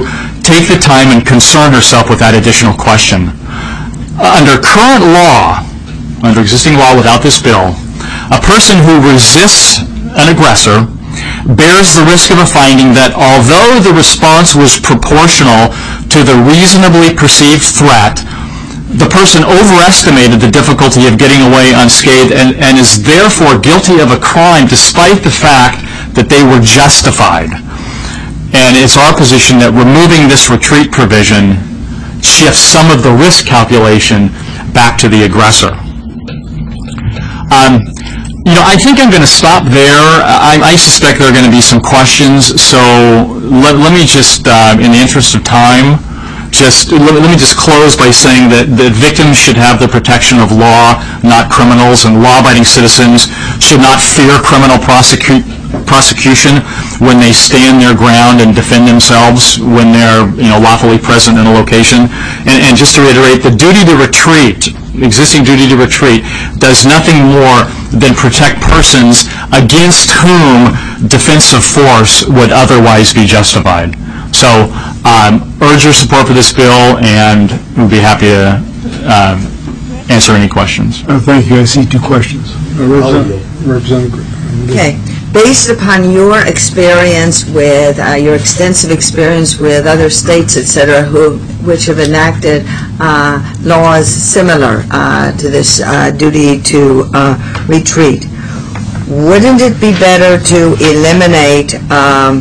take the time and concern herself with that additional question. Uh, under current law, under existing law without this bill, a person who resists an aggressor bears the risk of a finding that although the response was proportional to the reasonably perceived threat, the person overestimated the difficulty of getting away unscathed and, and is therefore guilty of a crime despite the fact that they were justified. And it's our position that removing this retreat provision shifts some of the risk calculation back to the aggressor. Um, you know, I think I'm going to stop there. I, I suspect there are going to be some questions, so let, let me just, uh, in the interest of time, just let, let me just close by saying that, that victims should have the protection of law, not criminals, and law-abiding citizens should not fear criminal prosecute, prosecution when they stand their ground and defend themselves when they're, you know, lawfully present in a location. And, and just to reiterate, the duty to retreat, existing duty to retreat, does nothing more than protect persons against whom defensive force would otherwise be justified. So um, urge your support for this bill, and we'll be happy to um, answer any questions. Oh, thank you. I see two questions. Uh, Representative, Representative. Okay. Based upon your experience with, uh, your extensive experience with other states, et cetera, who, which have enacted uh, laws similar uh, to this uh, duty to uh, retreat, wouldn't it be better to eliminate um,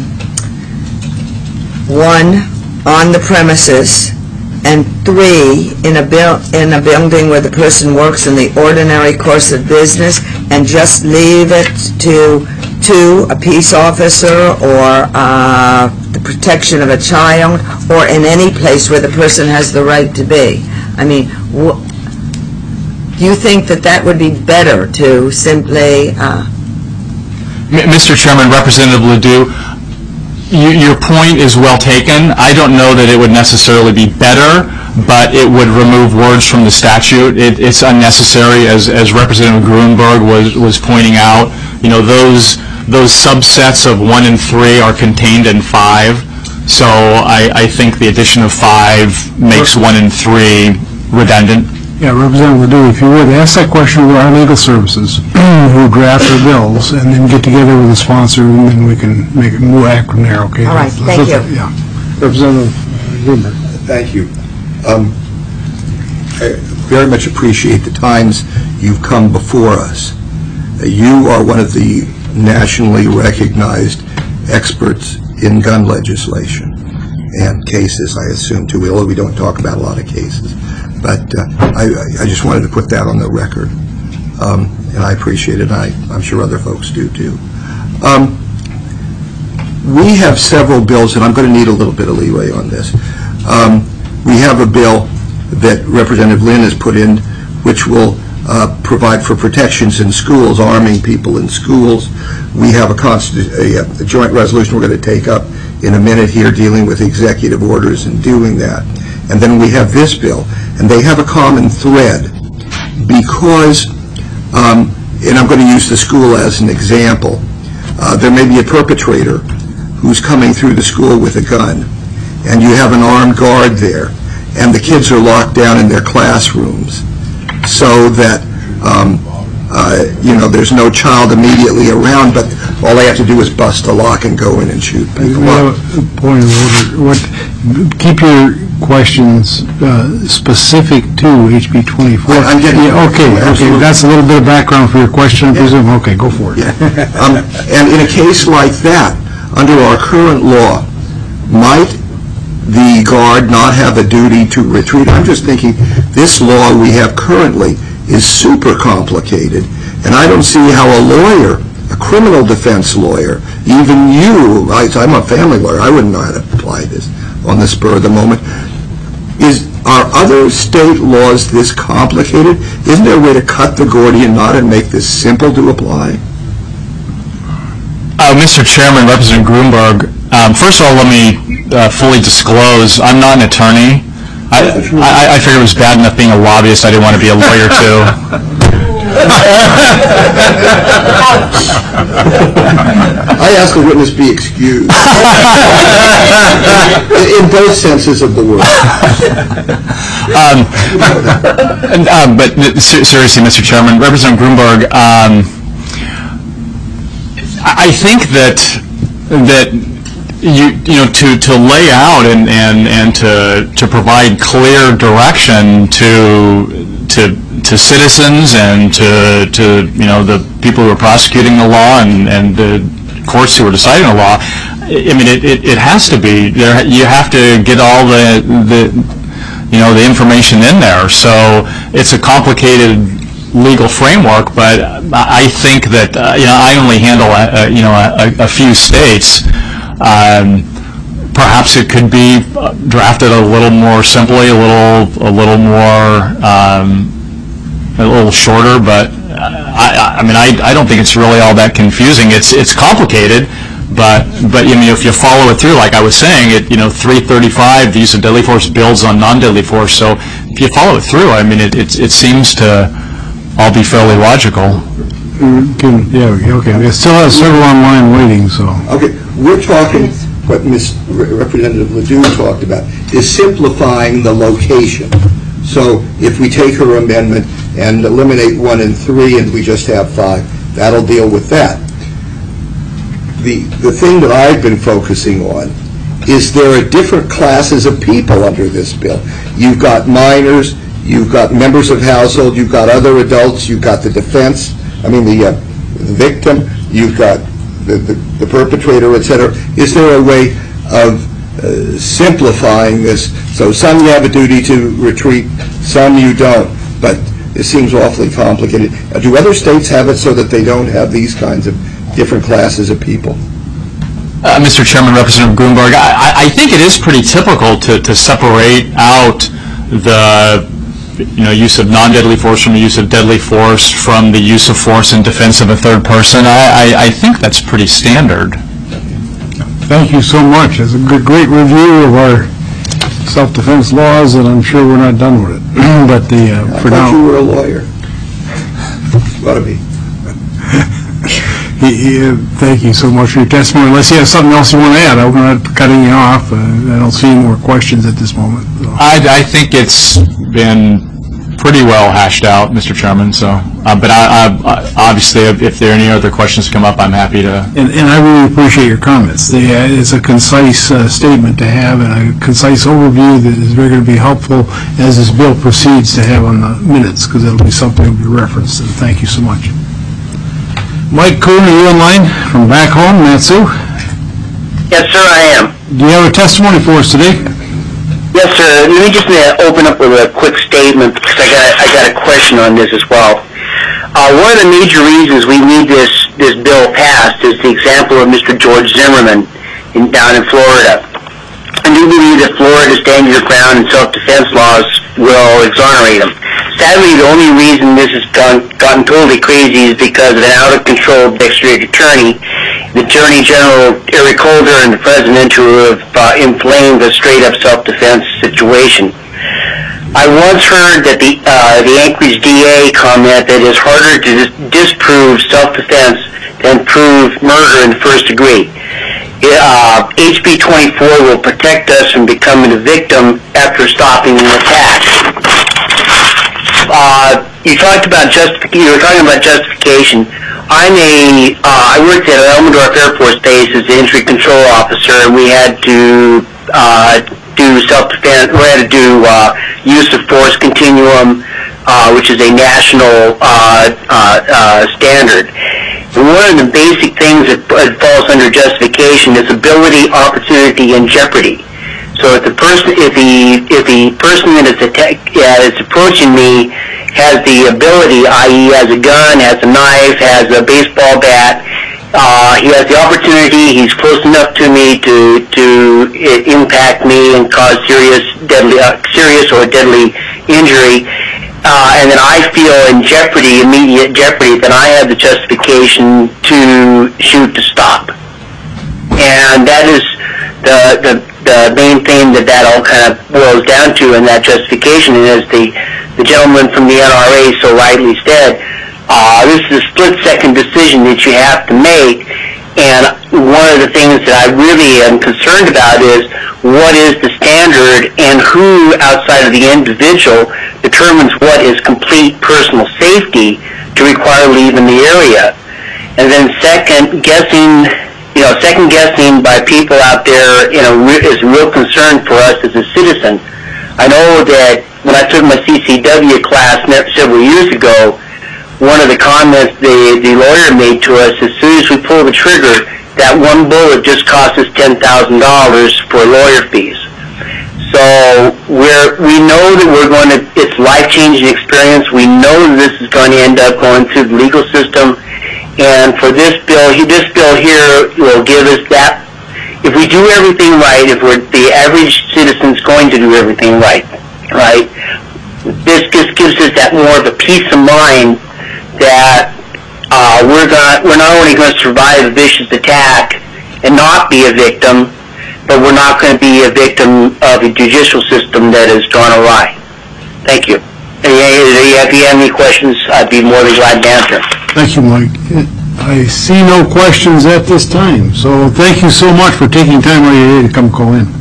one, on the premises, and three, in a, buil in a building where the person works in the ordinary course of business, and just leave it to to a peace officer or uh, the protection of a child, or in any place where the person has the right to be? I mean, wh do you think that that would be better to simply... Uh... Mister Chairman, Representative Ledoux, you, your point is well taken. I don't know that it would necessarily be better, but it would remove words from the statute. It, it's unnecessary, as, as Representative Grunberg was, was pointing out. You know, those... Those subsets of one and three are contained in five, so I, I think the addition of five makes one and three redundant. Yeah, Representative Ledoux, if you would, ask that question to our legal services who draft the bills, and then get together with the sponsor, and then we can make it move act from there, okay? All right, thank you. Yeah. Representative Grunberg. Thank you. Um, I very much appreciate the times you've come before us. Uh, you are one of the nationally recognized experts in gun legislation and cases, I assume, too, although we don't talk about a lot of cases. But uh, I, I just wanted to put that on the record. Um, and I appreciate it, and I, I'm sure other folks do, too. Um, we have several bills, and I'm going to need a little bit of leeway on this. Um, we have a bill that Representative Lynn has put in, which will Uh, provide for protections in schools, arming people in schools. We have a, a, a joint resolution we're going to take up in a minute here dealing with executive orders and doing that. And then we have this bill, and they have a common thread because, um, and I'm going to use the school as an example, uh, there may be a perpetrator who's coming through the school with a gun, and you have an armed guard there, and the kids are locked down in their classrooms, so that, um, uh, you know, there's no child immediately around, but all they have to do is bust a lock and go in and shoot people up. Point of order. What, keep your questions uh, specific to H B twenty-four. I'm getting yeah, okay, okay. That's a little bit of background for your question, I presume. Yeah. Okay, go for it. Yeah. um, and in a case like that, under our current law, might the guard not have a duty to retreat? I'm just thinking this law we have currently is super complicated, and I don't see how a lawyer, a criminal defense lawyer, even you, I, I'm a family lawyer, I wouldn't know how to apply this on the spur of the moment. Is, are other state laws this complicated? Isn't there a way to cut the Gordian knot and make this simple to apply? Uh, Mister Chairman, Representative Grunberg, um, first of all, let me uh, fully disclose, I'm not an attorney. I, I, I figured it was bad enough being a lobbyist. I didn't want to be a lawyer, too. I ask the witness be excused. In both senses of the word. Um, and, uh, but ser- seriously, Mister Chairman, Representative Grunberg, um, I I think that that you you know to, to lay out and, and, and to to provide clear direction to to to citizens and to to you know the people who are prosecuting the law and, and the courts who are deciding the law. I mean, it, it, it has to be there. You have to get all the the you know the information in there. So it's a complicated legal framework, but I think that uh, you know I only handle a, a, you know a, a few states. Um, perhaps it could be drafted a little more simply, a little a little more um, a little shorter. But I, I mean I, I don't think it's really all that confusing. It's it's complicated. But but you know if you follow it through, like I was saying, it you know three thirty-five, the use of deadly force builds on non-deadly force. So if you follow it through, I mean it it, it seems to all be fairly logical. Can- Yeah, okay, we still have several online waiting, so. Okay, we're talking, what Miz Representative Ledoux talked about, is simplifying the location. So if we take her amendment and eliminate one and three and we just have five, that'll deal with that. The, the thing that I've been focusing on is there are different classes of people under this bill. You've got minors, you've got members of household, you've got other adults, you've got the defense, I mean the, uh, the victim, you've got the, the, the perpetrator, et cetera. Is there a way of uh, simplifying this? So some you have a duty to retreat, some you don't, but it seems awfully complicated. Uh, do other states have it so that they don't have these kinds of different classes of people? Uh, Mister Chairman, Representative Grunberg, I, I think it is pretty typical to, to separate out the you know, use of non-deadly force from the use of deadly force from the use of force in defense of a third person. I, I, I think that's pretty standard. Thank you so much. It's a good, great review of our self-defense laws, and I'm sure we're not done with it. But the uh, I for thought now, you were a lawyer. Ought to be. he, he, uh, thank you so much for your testimony. Unless you have something else you want to add, I'm not cutting you off. Uh, I don't see any more questions at this moment. So. I, I think it's been pretty well hashed out, Mister Chairman. So, uh, but I, I, obviously, if, if there are any other questions come up, I'm happy to. And, and I really appreciate your comments. They, uh, it's a concise uh, statement to have and a concise overview that is very going to be helpful as this bill proceeds to have on the minutes, because it'll be something that will be referenced. And thank you so much. Mike Kuhn, are you online from back home, Matsu? Yes, sir, I am. Do you have a testimony for us today? Yes, sir. Let me just uh, open up with a quick statement because I got I got a question on this as well. Uh, one of the major reasons we need this this bill passed is the example of Mister George Zimmerman in, down in Florida. I do believe that Florida's stand your ground and self-defense laws will exonerate him. Sadly, the only reason this has gone, gotten totally crazy is because of an out-of-control district attorney, the Attorney General Eric Holder, and the President, who have uh, inflamed a straight-up self-defense situation. I once heard that the uh, the Anchorage D A comment that it's harder to dis- disprove self-defense than prove murder in the first degree. Uh, H B twenty-four will protect us from becoming a victim after stopping an attack. Uh, you talked about justification. You were talking about justification. I'm a. Uh, I worked at Elmendorf Air Force Base as an entry control officer, and we had to uh, do self-defense. We had to do uh, use of force continuum, uh, which is a national uh, uh, uh, standard. And one of the basic things that falls under justification is ability, opportunity, and jeopardy. So if the person, if the if the person that is attack, yeah, is approaching me has the ability, that is, has a gun, has a knife, has a baseball bat, uh, he has the opportunity, he's close enough to me to to impact me and cause serious, deadly, uh, serious or deadly injury. Uh, and then I feel in jeopardy, immediate jeopardy, then I have the justification to shoot to stop. And that is the, the, the main thing that that all kind of boils down to in that justification. And as the, the gentleman from the N R A so rightly said, uh, this is a split-second decision that you have to make. And one of the things that I really am concerned about is what is the standard and who outside of the individual determines what is complete personal safety to require leave in the area. And then second guessing, you know, second guessing by people out there, you know, is a real concern for us as a citizen. I know that when I took my C C W class several years ago, one of the comments the, the lawyer made to us, as soon as we pull the trigger, that one bullet just cost us ten thousand dollars for lawyer fees. So we're, we know that we're going to, it's life-changing experience. We know that this is going to end up going through the legal system. And for this bill, this bill here will give us that. If we do everything right, if we're, the average citizen's going to do everything right, right, this just gives us that more of a peace of mind that uh, we're going we're not only going to survive a vicious attack and not be a victim, but we're not going to be a victim of a judicial system that has gone awry. Thank you. And if you have any questions, I'd be more than glad to answer. Thank you, Mike. I see no questions at this time, so thank you so much for taking time out of your day to come call in.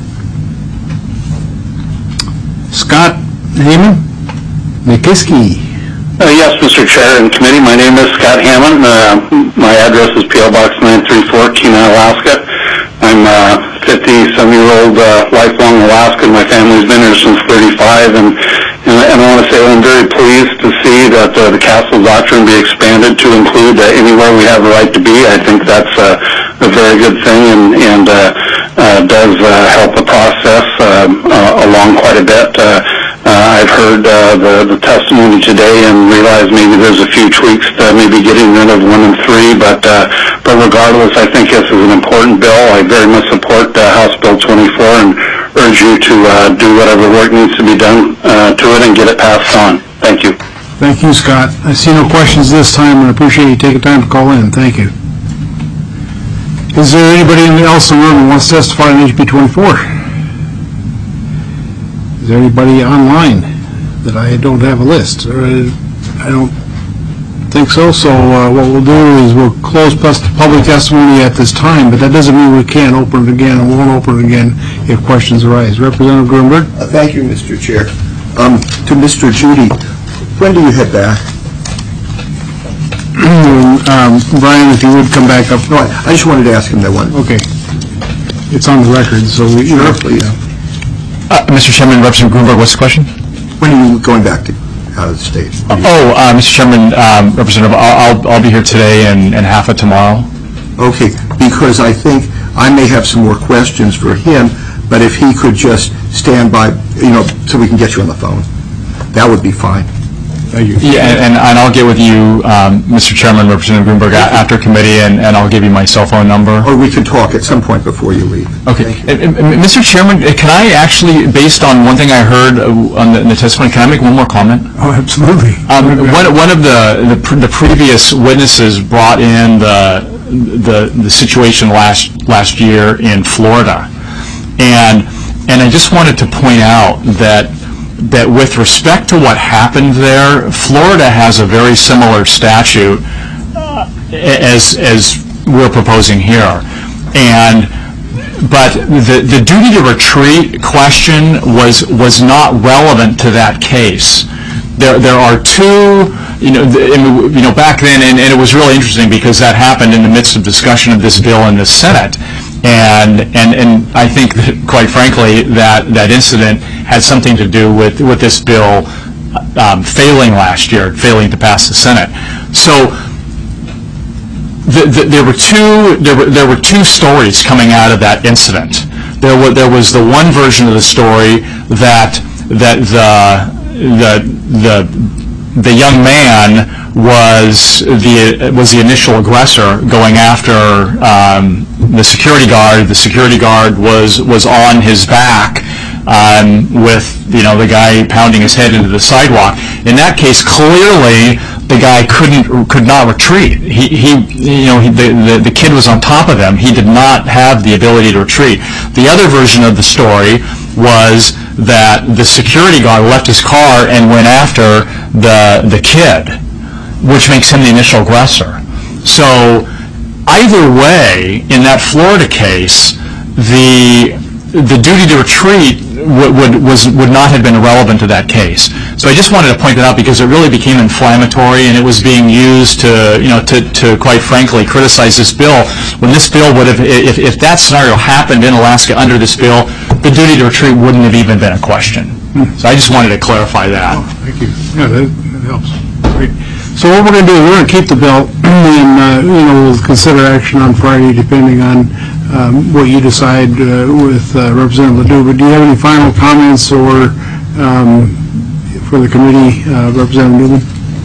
Scott Hammond, McKiskey. Uh, yes, Mister Chair and Committee, my name is Scott Hammond. Uh, my address is P O Box nine three four, Keenan, Alaska. I'm a fifty-some-year-old uh, lifelong Alaskan. My family's been here since thirty-five, and, and, and I want to say I'm very pleased to see that uh, the Castle Doctrine be expanded to include uh, anywhere we have a right to be. I think that's uh, a very good thing, and, and uh, uh, does uh, help the process uh, uh, along quite a bit. Uh, Uh, I've heard uh, the, the testimony today and realized maybe there's a few tweaks to maybe getting rid of one and three, but uh, but regardless, I think this is an important bill. I very much support uh, House Bill twenty-four and urge you to uh, do whatever work needs to be done uh, to it and get it passed on. Thank you. Thank you, Scott. I see no questions this time, and I appreciate you taking time to call in. Thank you. Is there anybody else in the room who wants to testify on H B twenty-four? Is there anybody online that I don't have a list? Or I don't think so. So uh, what we'll do is we'll close public testimony at this time, but that doesn't mean we can't open it again and won't open it again if questions arise. Representative Grunberg? Uh, thank you, Mister Chair. Um, to Mister Judy, when do you head back? um, Brian, if you would come back up. No, I, I just wanted to ask him that one. Okay. It's on the record, so we... Sure, please. Uh, Mister Chairman, Representative Grunberg, what's the question? When are you going back to out of the state? Uh, oh, uh, Mister Chairman, um, Representative, I'll, I'll, I'll be here today and, and half of tomorrow. Okay, because I think I may have some more questions for him, but if he could just stand by, you know, so we can get you on the phone, that would be fine. Thank you. Yeah, and, and I'll get with you, um, Mister Chairman, Representative Grunberg, after committee, and, and I'll give you my cell phone number. Or we can talk at some point before you leave. Okay. Uh, uh, Mister Chairman, can I actually, based on one thing I heard uh, on the, in the testimony, can I make one more comment? Oh, absolutely. Um, one, one of the, the, pr the previous witnesses brought in the, the, the situation last, last year in Florida. And, and I just wanted to point out that that with respect to what happened there, Florida has a very similar statute uh, as as we're proposing here. And but the the duty to retreat question was was not relevant to that case. There there are two, you know, the, you know, back then, and, and it was really interesting because that happened in the midst of discussion of this bill in the Senate. And, and and I think that, quite frankly, that, that incident had something to do with, with this bill um, failing last year, failing to pass the Senate. So the, the, there were two there were there were two stories coming out of that incident. There was there was the one version of the story that that the the the the young man was the was the initial aggressor going after um, the security guard. The security guard was was on his back um, with you know the guy pounding his head into the sidewalk. In that case, clearly the guy couldn't could not retreat. He he you know he, the, the the kid was on top of him. He did not have the ability to retreat. The other version of the story was that the security guard left his car and went after the the kid, which makes him the initial aggressor. So either way, in that Florida case, the the duty to retreat would, would, was, would not have been relevant to that case. So I just wanted to point that out because it really became inflammatory and it was being used to, you know, to, to quite frankly criticize this bill. When this bill would have, if, if that scenario happened in Alaska under this bill, the duty to retreat wouldn't have even been a question. So I just wanted to clarify that. Oh, thank you. Yeah, that, that helps. Great. So what we're going to do, we're going to keep the bill and, uh, you know, we'll consider action on Friday depending on Um, what you decide uh, with uh, Representative Ledoux. But do you have any final comments or um, for the committee, uh, Representative Newman?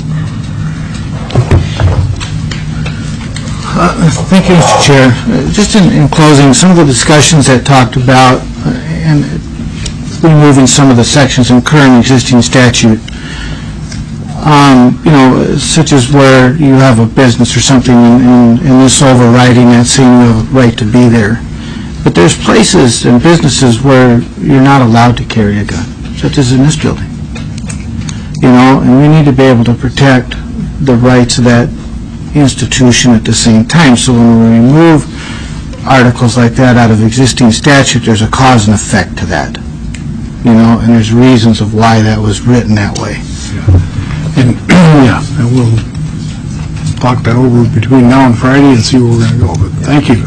Uh, thank you, Mister Chair. Uh, just in, in closing, some of the discussions that talked about uh, and removing some of the sections in current existing statute, Um, you know, such as where you have a business or something and, and this overriding that saying you have a right to be there. But there's places and businesses where you're not allowed to carry a gun, such as in this building. You know, and we need to be able to protect the rights of that institution at the same time. So when we remove articles like that out of existing statute, there's a cause and effect to that. You know, and there's reasons of why that was written that way. And, yeah, and we'll talk that over between now and Friday and see where we're going to go. But thank you.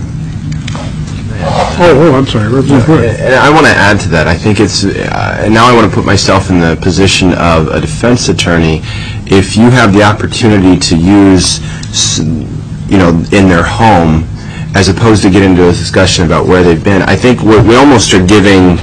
Oh, oh, I'm sorry, Representative Wood. And I want to add to that. I think it's, uh, and now I want to put myself in the position of a defense attorney. If you have the opportunity to use, you know, in their home, as opposed to get into a discussion about where they've been, I think we're, we almost are giving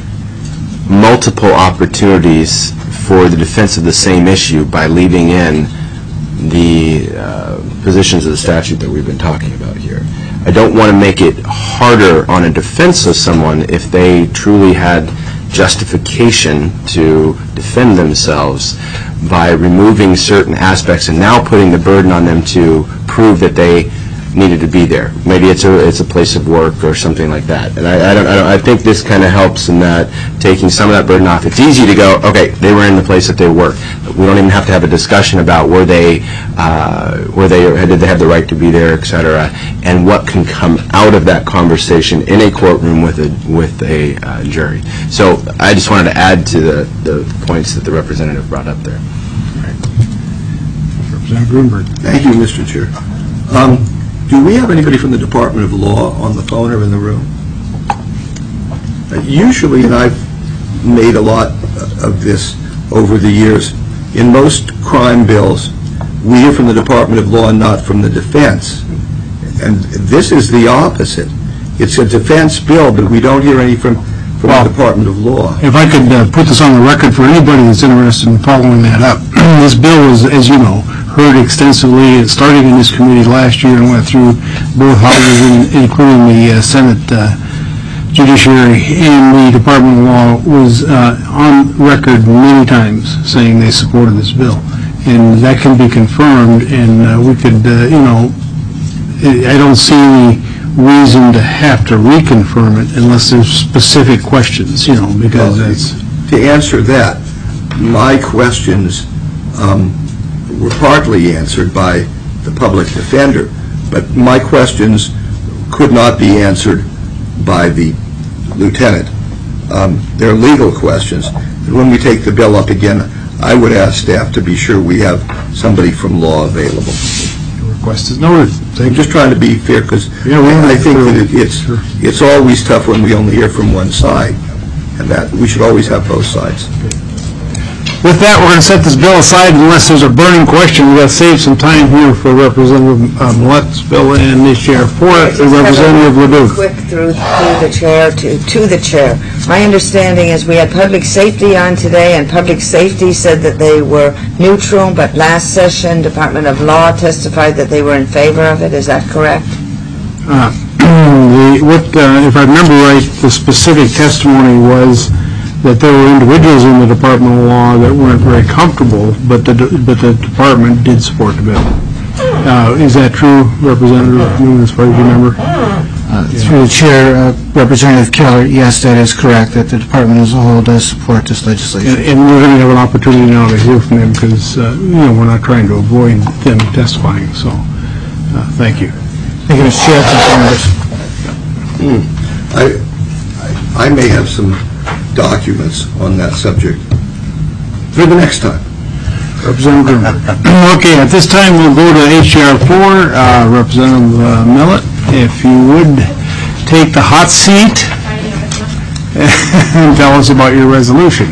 multiple opportunities for the defense of the same issue by leaving in the uh, positions of the statute that we've been talking about here. I don't want to make it harder on a defense of someone if they truly had justification to defend themselves by removing certain aspects and now putting the burden on them to prove that they needed to be there. Maybe it's a it's a place of work or something like that. And I, I don't I don't I think this kind of helps in that taking some of that burden off. It's easy to go, okay, they were in the place that they work. We don't even have to have a discussion about were they uh, were they did they have the right to be there, et cetera, and what can come out of that conversation in a courtroom with a with a uh, jury. So I just wanted to add to the the points that the representative brought up there. Right. Representative Grunberg. Thank you, Mister Chair. Um, Do we have anybody from the Department of Law on the phone or in the room? Uh, usually, and I've made a lot of this over the years, in most crime bills, we hear from the Department of Law and not from the defense. And this is the opposite. It's a defense bill, but we don't hear any from, from well, the Department of Law. If I could uh, put this on the record for anybody that's interested in following that up, this bill was, as you know, heard extensively. It started in this committee last year and went through both houses, including the uh, Senate uh, Judiciary, and the Department of Law was uh, on record many times saying they supported this bill. And that can be confirmed, and uh, we could, uh, you know, I don't see any reason to have to reconfirm it unless there's specific questions, you know, because well, it's... To answer that, my questions um, were partly answered by the public defender, but my questions could not be answered by the lieutenant. Um, they're legal questions. And when we take the bill up again, I would ask staff to be sure we have somebody from law available. Your request is noted. I'm just trying to be fair because yeah, I think that it, it's it's always tough when we only hear from one side, and that we should always have both sides. With that, we're going to set this bill aside unless there's a burning question. We've got to save some time here for Representative uh, Millett's bill and the chair. For it, Representative Ledoux. Quick through, through the chair to, to the chair. My understanding is we had public safety on today, and public safety said that they were neutral, but last session, Department of Law testified that they were in favor of it. Is that correct? Uh, the, what, uh, if I remember right, the specific testimony was that there were individuals in the Department of Law that weren't very comfortable, but the but the department did support the bill. Uh, is that true, Representative Newman, as far as you remember? Uh, yeah. Through the chair, uh, Representative Keller, yes, that is correct, that the department as a whole does support this legislation. And, and we're going to have an opportunity now to hear from them because, uh, you know, we're not trying to avoid them testifying, so uh, thank you. Thank Thank you, Mister Chair. Hmm. I, I I may have some documents on that subject for the next time. Representative Gruenberg. Okay, at this time, we'll go to H R four. Uh, Representative uh, Millett, if you would take the hot seat and tell us about your resolution.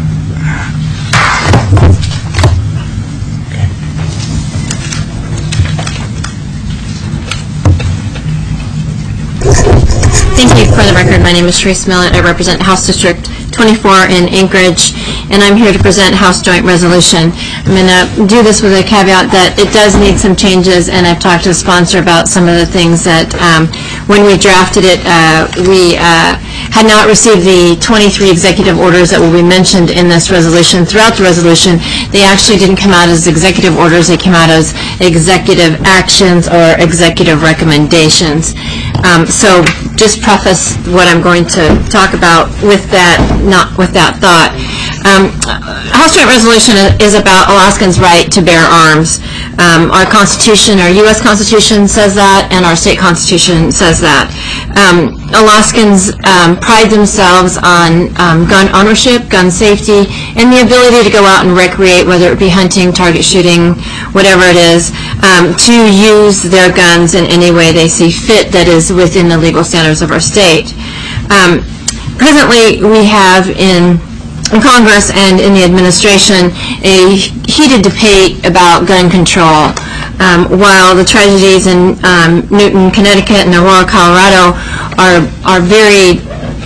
Thank you. For the record, my name is Therese Millett. I represent House District twenty-four in Anchorage, and I'm here to present House Joint Resolution. I'm going to do this with a caveat that it does need some changes, and I've talked to the sponsor about some of the things that, um, when we drafted it, uh, we uh, had not received the twenty-three executive orders that will be mentioned in this resolution. Throughout the resolution, they actually didn't come out as executive orders. They came out as executive actions or executive recommendations. Um, so just preface what I'm going to talk about with that, not with that thought. Um, House Joint Resolution is about Alaskans' right to bear arms. Um, our Constitution, our U S Constitution says that, and our state Constitution says that. Um, Alaskans um, pride themselves on um, gun ownership, gun safety, and the ability to go out and recreate, whether it be hunting, target shooting, whatever it is, um, to use their guns in any way they see fit that is within the legal standards of our state. Um, presently, we have in in Congress and in the administration a heated debate about gun control. Um, while the tragedies in um, Newton, Connecticut and Aurora, Colorado are are very,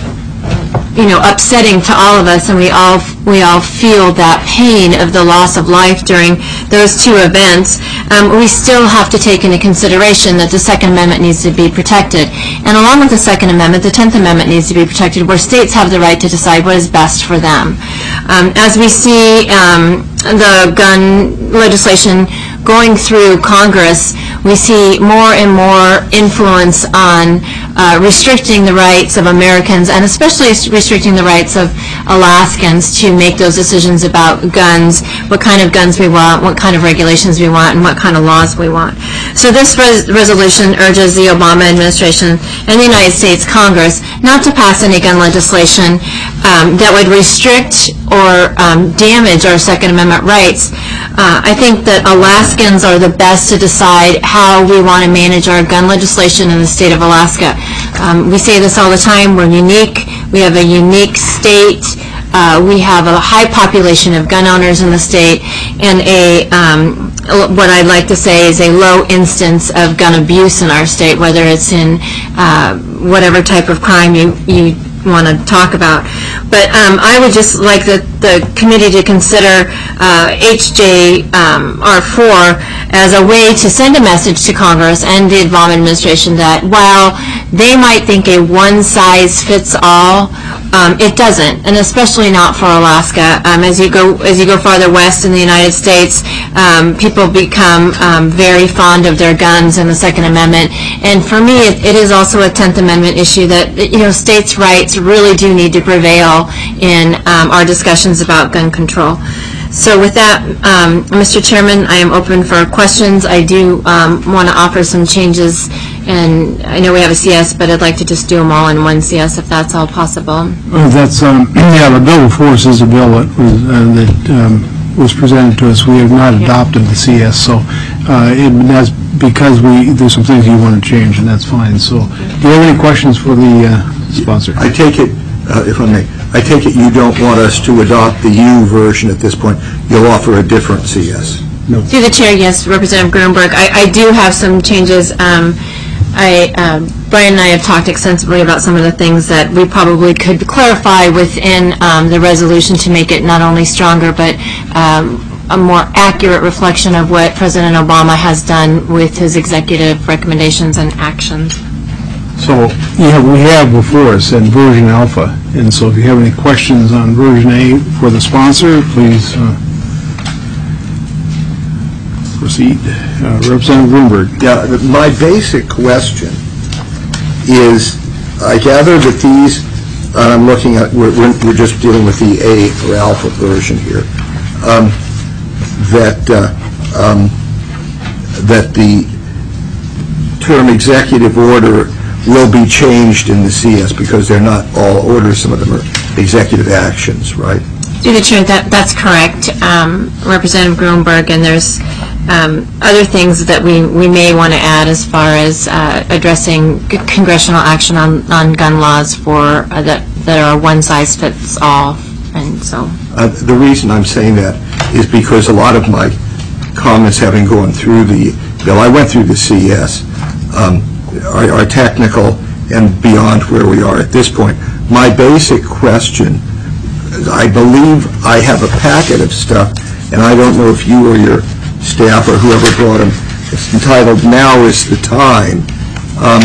you know, upsetting to all of us, and we all we all feel that pain of the loss of life during those two events, um, we still have to take into consideration that the Second Amendment needs to be protected. And along with the Second Amendment, the Tenth Amendment needs to be protected, where states have the right to decide what is best for them. Um, as we see um, the gun legislation going through Congress, we see more and more influence on uh, restricting the rights of Americans, and especially restricting the rights of Alaskans to make those decisions about guns, what kind of guns we want, what kind of regulations we want, and what kind of laws we want. So this res resolution urges the Obama administration and the United States Congress not to pass any gun legislation um, that would restrict or um, damage our Second Amendment rights. Uh, I think that Alaskans are the best to decide how we want to manage our gun legislation in the state of Alaska. Um, we say this all the time, we're unique, we have a unique state, uh, we have a high population of gun owners in the state, and a, um, what I'd like to say is a low instance of gun abuse in our state, whether it's in uh, whatever type of crime you, you want to talk about. But um, I would just like the, the committee to consider uh, H J R four as a way to send a message to Congress and the Obama administration that while they might think a one-size-fits-all, um, it doesn't, and especially not for Alaska. Um, as you go as you go farther west in the United States, um, people become um, very fond of their guns and the Second Amendment. And for me, it, it is also a Tenth Amendment issue that, you know, states' rights really do need to prevail in um, our discussions about gun control. So with that, um, Mister Chairman, I am open for questions. I do um, want to offer some changes, and I know we have a C S, but I'd like to just do them all in one C S if that's all possible. Uh, that's, um, yeah, the bill before us is a bill that was, uh, that um, was presented to us. We have not adopted the C S, so uh, it, that's because we, there's some things you want to change, and that's fine. So do you have any questions for the uh, sponsor? I take it, uh, if I may, I take it you don't want us to adopt the U version at this point. You'll offer a different C S. No. Through the chair, yes, Representative Gruenberg. I, I do have some changes. Um, I, uh, Brian and I have talked extensively about some of the things that we probably could clarify within um, the resolution to make it not only stronger, but um, a more accurate reflection of what President Obama has done with his executive recommendations and actions. So, yeah, we have before us in version alpha, and so if you have any questions on version A for the sponsor, please uh, proceed. Uh, Representative Gruenberg. Yeah, my basic question is, I gather that these, uh, I'm looking at, we're, we're just dealing with the A or alpha version here, um, that, uh, um, that the term executive order will be changed in the C S because they're not all orders. Some of them are executive actions, right? Through the chair, that, that's correct, um, Representative Gruenberg, and there's um, other things that we, we may want to add as far as uh, addressing c- congressional action on, on gun laws for uh, that, that are one size fits all, and so. Uh, the reason I'm saying that is because a lot of my comments, having gone through the bill, I went through the C S, um, are, are technical and beyond where we are at this point. My basic question, I believe I have a packet of stuff, and I don't know if you or your staff or whoever brought them, it's entitled Now is the Time. Um,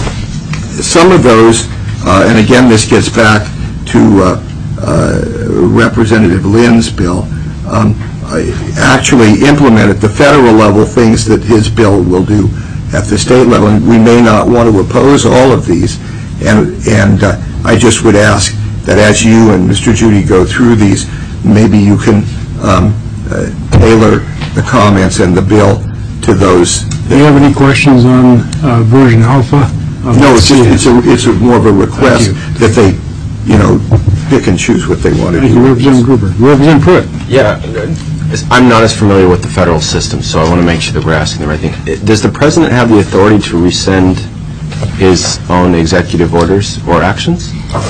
some of those, uh, and again this gets back to uh, uh, Representative Lynn's bill, um, actually implemented the federal level things that his bill will do at the state level, and we may not want to oppose all of these, and, and uh, I just would ask that as you and Mister Judy go through these, maybe you can um, uh, tailor the comments and the bill to those. Do you have any questions on uh, version alpha? No, it's, just, it's, a, it's a more of a request that they, you know, pick and choose what they want to Thank do. you, Representative Gruber. Representative Pruitt. Yeah, I'm not as familiar with the federal system, so I want to make sure that we're asking the right thing. Does the President have the authority to rescind his own executive orders or actions?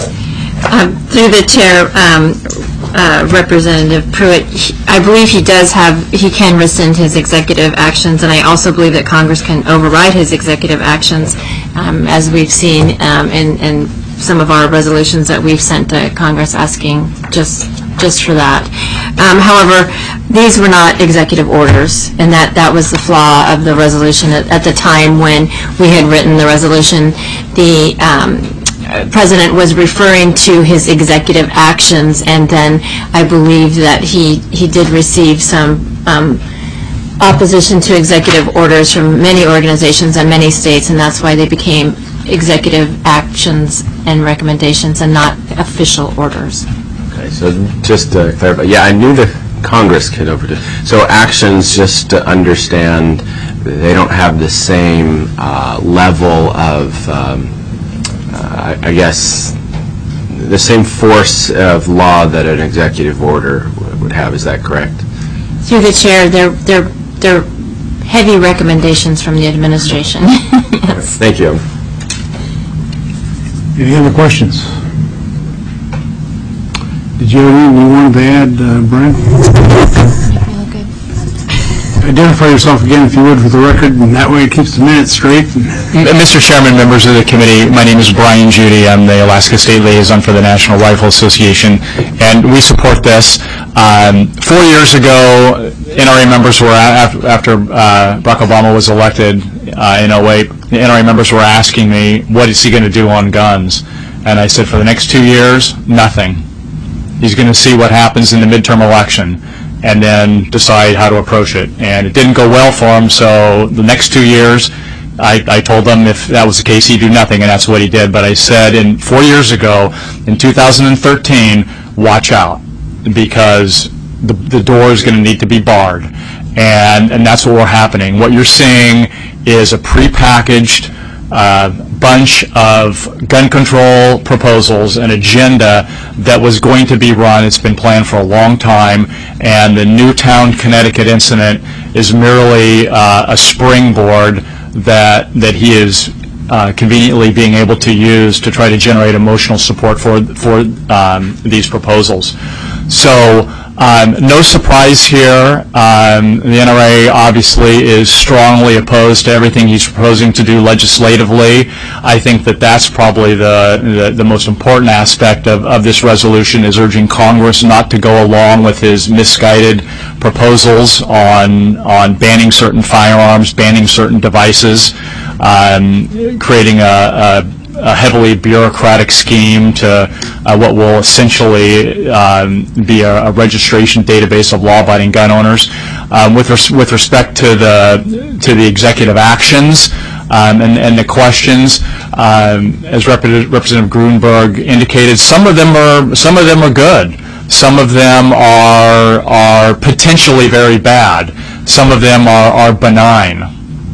Um, through the chair, um, uh, Representative Pruitt, he, I believe he does have, he can rescind his executive actions, and I also believe that Congress can override his executive actions, um, as we've seen um, in, in some of our resolutions that we've sent to Congress asking just just for that. Um, however, these were not executive orders, and that, that was the flaw of the resolution at, at the time when we had written the resolution. The um, President was referring to his executive actions, and then I believe that he, he did receive some um, opposition to executive orders from many organizations and many states, and that's why they became executive actions and recommendations and not official orders. Okay, so just to clarify, yeah, I knew that Congress could overdo. So actions, just to understand, they don't have the same uh, level of, um, uh, I guess, the same force of law that an executive order would have. Is that correct? Through the chair, they're they're they're heavy recommendations from the administration. Yes. Thank you. Any other questions? Did you have anything you wanted to add, uh, Brian? Identify yourself again, if you would, for the record, and that way it keeps the minutes straight. Mister Chairman, members of the committee, my name is Brian Judy. I'm the Alaska State Liaison for the National Rifle Association, and we support this. Um, four years ago, N R A members were, after, after uh, Barack Obama was elected uh, in oh eight, the N R A members were asking me, what is he going to do on guns? And I said, for the next two years, nothing. He's going to see what happens in the midterm election and then decide how to approach it. And it didn't go well for him, so the next two years, I, I told him if that was the case, he'd do nothing, and that's what he did. But I said, in four years ago, in two thousand thirteen, watch out, because the, the door is going to need to be barred. And, and that's what we're happening. What you're seeing is a prepackaged uh, bunch of gun control proposals, an agenda that was going to be run. It's been planned for a long time, and the Newtown, Connecticut incident is merely uh, a springboard that that he is uh, conveniently being able to use to try to generate emotional support for for um, these proposals. So um, no surprise here. Um, the N R A obviously is strongly opposed to everything he's proposing to do legislatively. I think that that's probably the, the, the most important aspect of, of this resolution, is urging Congress not to go along with his misguided proposals on, on banning certain firearms, banning certain devices, um, creating a, a a heavily bureaucratic scheme to uh, what will essentially um, be a, a registration database of law-abiding gun owners. Um, with, res with respect to the to the executive actions um, and, and the questions, um, as Rep Representative Gruenberg indicated, some of them are some of them are good. Some of them are are potentially very bad. Some of them are, are benign.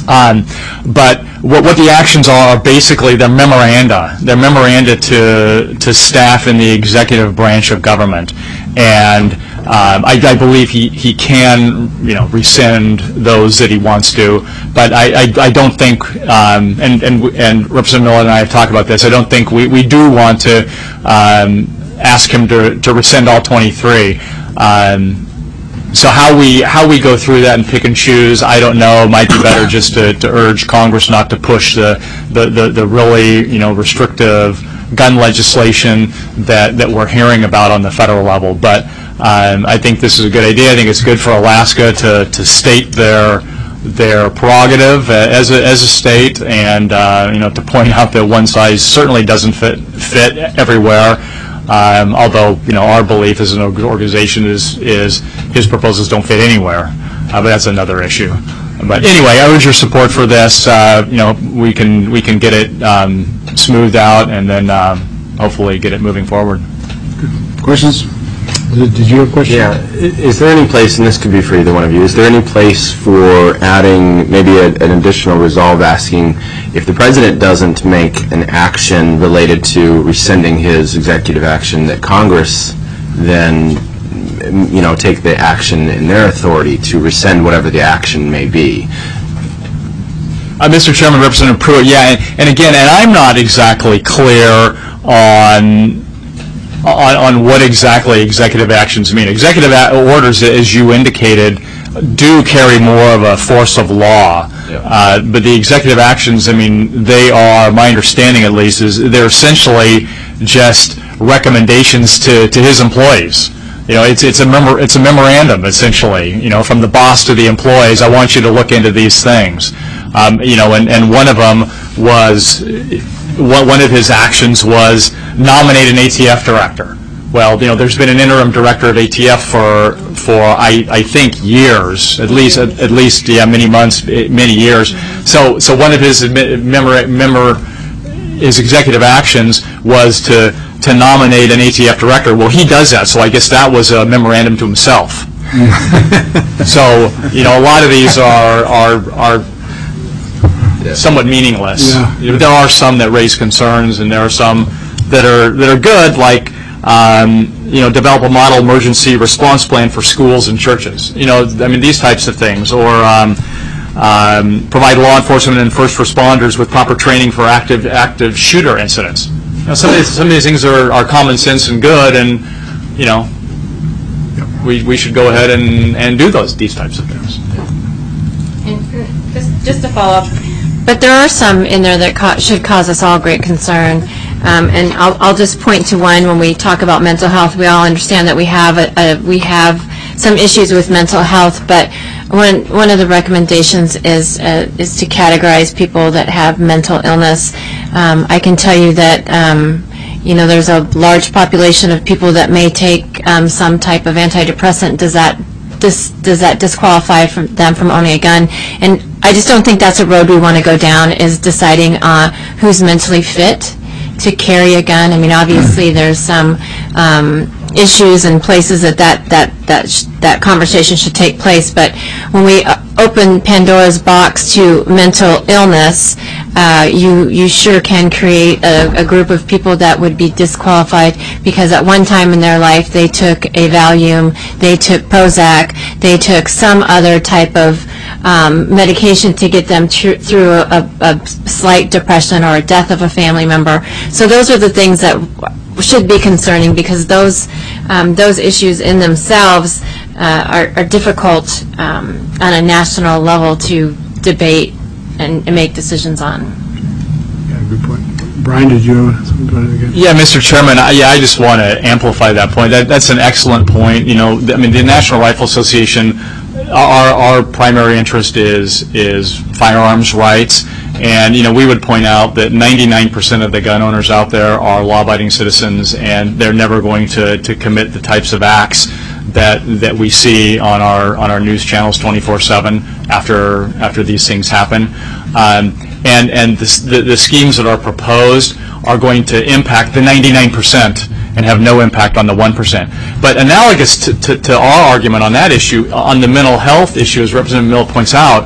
Um, but what, what the actions are are basically they're memoranda. They're memoranda to to staff in the executive branch of government, and um, I, I believe he, he can you know rescind those that he wants to. But I, I, I don't think, um, and and and Representative Miller and I have talked about this. I don't think we, we do want to um, ask him to to rescind all twenty-three. Um, So how we how we go through that and pick and choose, I don't know. It might be better just to, to urge Congress not to push the, the, the, the really you know restrictive gun legislation that, that we're hearing about on the federal level. But um, I think this is a good idea. I think it's good for Alaska to, to state their their prerogative as a as a state, and uh, you know to point out that one size certainly doesn't fit fit everywhere. Um, although, you know, our belief as an organization is, is his proposals don't fit anywhere, uh, but that's another issue. But anyway, I urge your support for this. Uh, you know, we can we can get it um, smoothed out and then um, hopefully get it moving forward. Questions? Did did you have a question? Yeah. I- Is there any place, and this could be for either one of you, is there any place for adding maybe a, an additional resolve asking if the president doesn't make an action related to rescinding his executive action, that Congress then, you know, take the action in their authority to rescind whatever the action may be? Uh, Mister Chairman, Representative Pruitt, yeah, and, and again, and I'm not exactly clear on On, on what exactly executive actions mean. Executive a- orders, as you indicated, do carry more of a force of law. Yeah. Uh, but the executive actions, I mean, they are, my understanding at least, is they're essentially just recommendations to, to his employees. You know, it's it's a memor- it's a memorandum essentially. You know, from the boss to the employees. I want you to look into these things. Um, you know, and, and one of them was. One of his actions was nominate an A T F director. Well, you know, there's been an interim director of A T F for for I, I think years, at least at, at least yeah, many months, many years. So so one of his memor, memor his executive actions was to to nominate an A T F director. Well, he does that, so I guess that was a memorandum to himself. So you know, a lot of these are are are. somewhat meaningless. Yeah. There are some that raise concerns, and there are some that are that are good, like um, you know, develop a model emergency response plan for schools and churches. You know, I mean, these types of things, or um, um, provide law enforcement and first responders with proper training for active active shooter incidents. You know, some of these, some of these things are, are common sense and good, and you know, we we should go ahead and and do those these types of things. And just, just to follow up. But there are some in there that ca- should cause us all great concern, um, and I'll, I'll just point to one. When we talk about mental health, we all understand that we have a, a, we have some issues with mental health. But one one of the recommendations is uh, is to categorize people that have mental illness. Um, I can tell you that um, you know there's a large population of people that may take um, some type of antidepressant. Does that This, does that disqualify from them from owning a gun? And I just don't think that's a road we want to go down, is deciding uh, who's mentally fit to carry a gun. I mean, obviously there's some um, issues and places that that that that, sh- that conversation should take place. But when we uh, open Pandora's box to mental illness, uh, you you sure can create a, a group of people that would be disqualified because at one time in their life they took a Valium, they took Prozac, they took some other type of um, medication to get them tr- through a, a slight depression or a death of a family member. So those are the things that should be concerning, because those um, those issues in themselves uh, are, are difficult um, on a national level to debate and, and make decisions on. Yeah, good point. Brian, did you have something again? Yeah, Mister Chairman, I, yeah, I just want to amplify that point. That, that's an excellent point. You know, I mean, the National Rifle Association, our our primary interest is is firearms rights. And, you know, we would point out that ninety-nine percent of the gun owners out there are law-abiding citizens, and they're never going to, to commit the types of acts that that we see on our on our news channels twenty-four seven after after these things happen. Um, and and the, the, the schemes that are proposed are going to impact the ninety-nine percent and have no impact on the one percent. But analogous to, to, to our argument on that issue, on the mental health issue, as Representative Mill points out,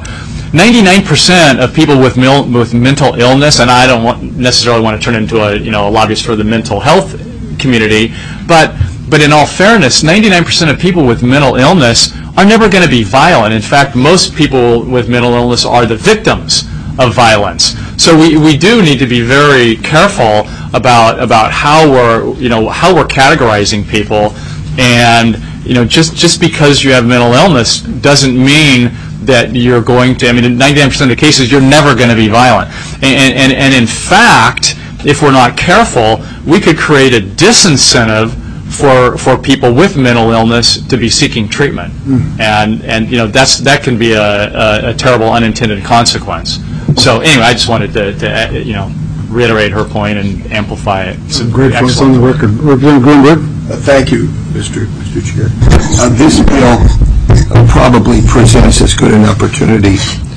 ninety-nine percent of people with mil- with mental illness, and I don't want, necessarily want to turn into a you know a lobbyist for the mental health community, but but in all fairness, ninety-nine percent of people with mental illness are never going to be violent. In fact, most people with mental illness are the victims of violence. So we, we do need to be very careful about about how we're you know how we're categorizing people, and you know just just because you have mental illness doesn't mean that you're going to. I mean, in ninety-nine percent of the cases, you're never going to be violent. And and and in fact, if we're not careful, we could create a disincentive for for people with mental illness to be seeking treatment, mm. and and you know that's that can be a, a, a terrible unintended consequence. So anyway, I just wanted to, to you know reiterate her point and amplify it. Some great points on the record. Representative Greenberg. Uh, thank you, Mister Mister Chair. Uh, this bill uh, probably presents as good an opportunity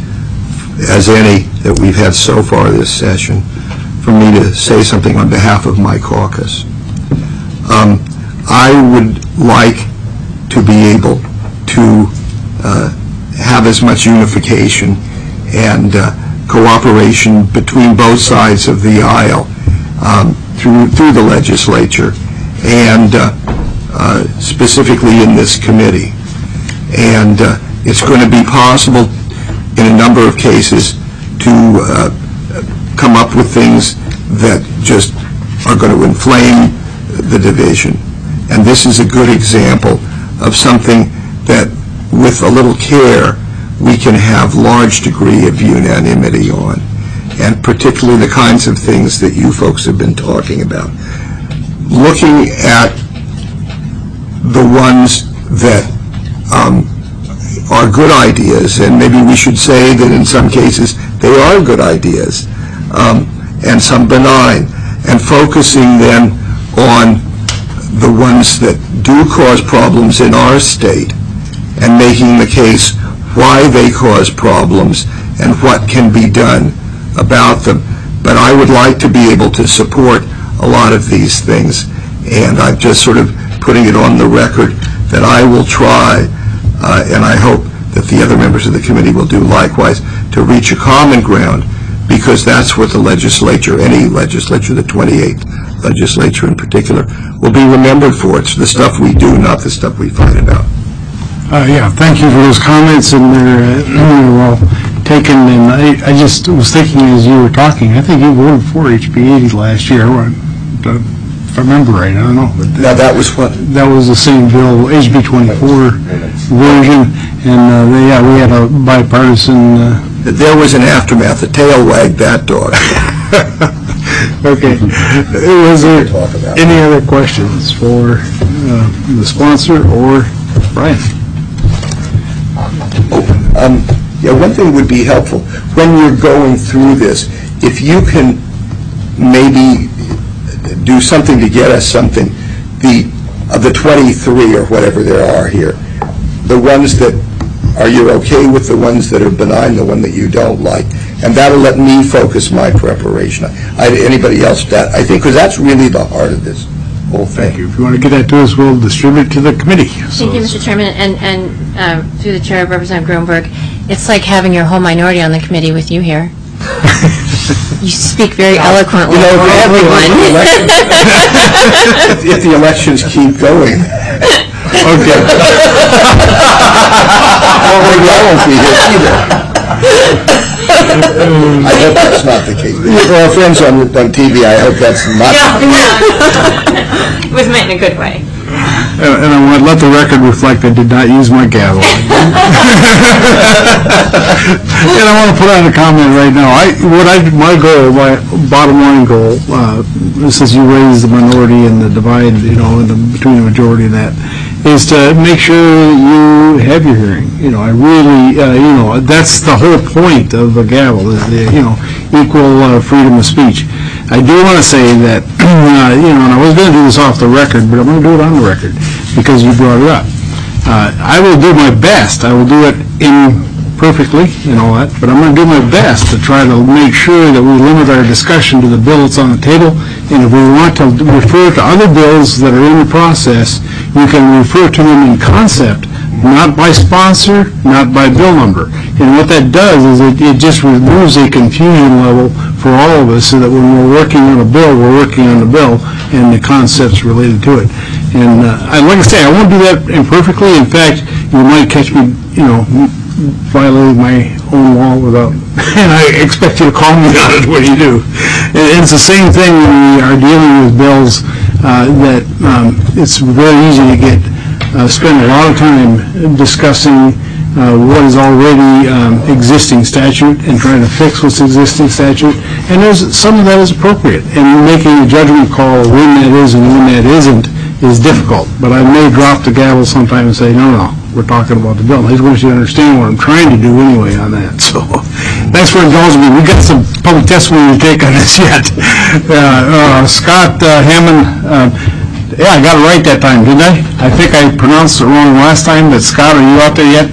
as any that we've had so far this session for me to say something on behalf of my caucus. Um, I would like to be able to uh, have as much unification and uh, cooperation between both sides of the aisle um, through through the legislature and uh, uh, specifically in this committee. And uh, it's going to be possible in a number of cases to uh, come up with things that just are going to inflame the division. And this is a good example of something that, with a little care, we can have large degree of unanimity on, and particularly the kinds of things that you folks have been talking about. Looking at the ones that um, are good ideas, and maybe we should say that in some cases they are good ideas, um, and some benign, and focusing then on the ones that do cause problems in our state, and making the case why they cause problems and what can be done about them. But I would like to be able to support a lot of these things, and I'm just sort of putting it on the record that I will try, uh, and I hope that the other members of the committee will do likewise, to reach a common ground, because that's what the legislature, any legislature, the twenty-eighth legislature in particular, will be remembered for. It's the stuff we do, not the stuff we fight about. Uh, yeah, thank you for those comments, and they're, uh, they're well taken. And I, I just was thinking as you were talking, I think you voted for H B eighty last year, if I remember right. I don't know. But now that was what? That was the same bill, H B twenty-four version, and uh, they, yeah, we had a bipartisan. Uh, there was an aftermath. The tail wagged that dog. Okay. Was there any other questions for uh, the sponsor or Brian? Oh, um, yeah, one thing would be helpful when you're going through this, if you can maybe do something to get us something, the of the twenty-three or whatever there are here, the ones that are you okay with, the ones that are benign, the one that you don't like, and that'll let me focus my preparation. I, anybody else, that I think, because that's really the heart of this whole thing. Thank you. If you want to get that to us, we'll distribute it to the committee. Thank so you, Mister Chairman, and, and um, through the chair, Representative Grunberg, it's like having your whole minority on the committee with you here. You speak very eloquently you know, for everyone. If, if the elections keep going. Okay. Well, maybe I won't be here either. I hope that's not the case. For our friends on, on T V, I hope that's not yeah, the case. Yeah. It was meant in a good way. And, and I want to let the record reflect I did not use my gavel. And I want to put out a comment right now. I, what I, my goal, my bottom line goal, uh, since you raised the minority and the divide, you know, in the, between the majority and that, is to make sure that you have your hearing. You know, I really, uh, you know, that's the whole point of a gavel, is the, you know, equal uh, freedom of speech. I do want to say that, uh, you know, and I was going to do this off the record, but I'm going to do it on the record because you brought it up. Uh, I will do my best. I will do it imperfectly and all that, but I'm going to do my best to try to make sure that we limit our discussion to the bill that's on the table. And if we want to refer to other bills that are in the process, you can refer to them in concept, not by sponsor, not by bill number. And what that does is it, it just removes a confusion level for all of us, so that when we're working on a bill, we're working on the bill and the concepts related to it. And uh, I, like I say, I won't do that imperfectly. In fact, you might catch me, you know, violating my own law without, and I expect you to call me on it when you do. And it's the same thing when we are dealing with bills, uh, that um, it's very easy to get, uh, spend a lot of time discussing uh, what is already um, existing statute and trying to fix what's existing statute. And there's some of that is appropriate. And making a judgment call when that is and when that isn't is difficult. But I may drop the gavel sometime and say, no, no, we're talking about the bill. I just want you to understand what I'm trying to do anyway on that. So thanks for indulging me. We've got some public testimony to take on this yet. Uh, uh, Scott uh, Hammond, uh, yeah, I got it right that time, didn't I? I think I pronounced it wrong last time, but Scott, are you out there yet?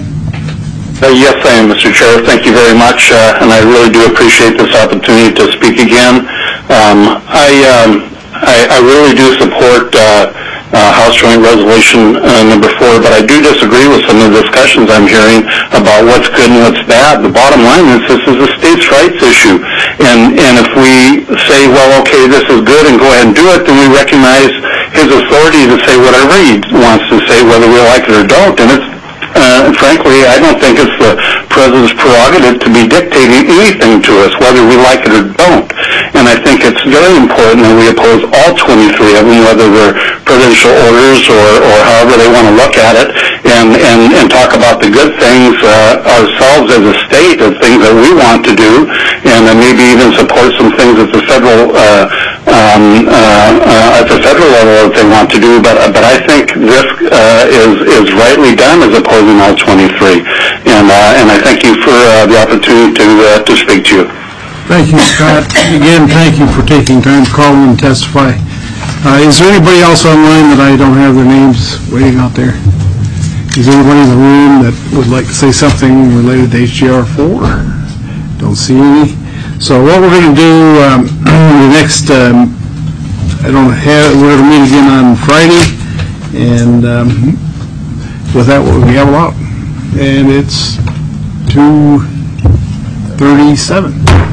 Uh, yes, I am, Mister Chair. Thank you very much, uh, and I really do appreciate this opportunity to speak again. Um, I, um, I, I really do support uh, uh, House Joint Resolution uh, number four, but I do disagree with some of the discussions I'm hearing about what's good and what's bad. The bottom line is this is a states' rights issue, and and if we say, well, okay, this is good, and go ahead and do it, then we recognize his authority to say whatever he wants to say, whether we like it or don't, and it's Uh, frankly, I don't think it's the President's prerogative to be dictating anything to us, whether we like it or don't. And I think it's very important that we oppose all twenty-three of them, whether they're presidential orders or, or however they want to look at it, and, and, and talk about the good things uh, ourselves as a state, of things that we want to do, and then maybe even support some things at the federal uh, um, uh, uh, at the federal level that they want to do. But but I think this uh, is is rightly done as opposing all twenty-three. And uh, and I thank you for uh, the opportunity to uh, to speak to you. Thank you, Scott. Again, thank you for taking time to call in and testify. Uh, is there anybody else online that I don't have their names waiting out there? Is anybody in the room that would like to say something related to H J R four? Don't see any. So what we're going to do, um, the next, um, I don't have, we're going to meet again on Friday, and um, with that, we have a lot. And it's two thirty-seven.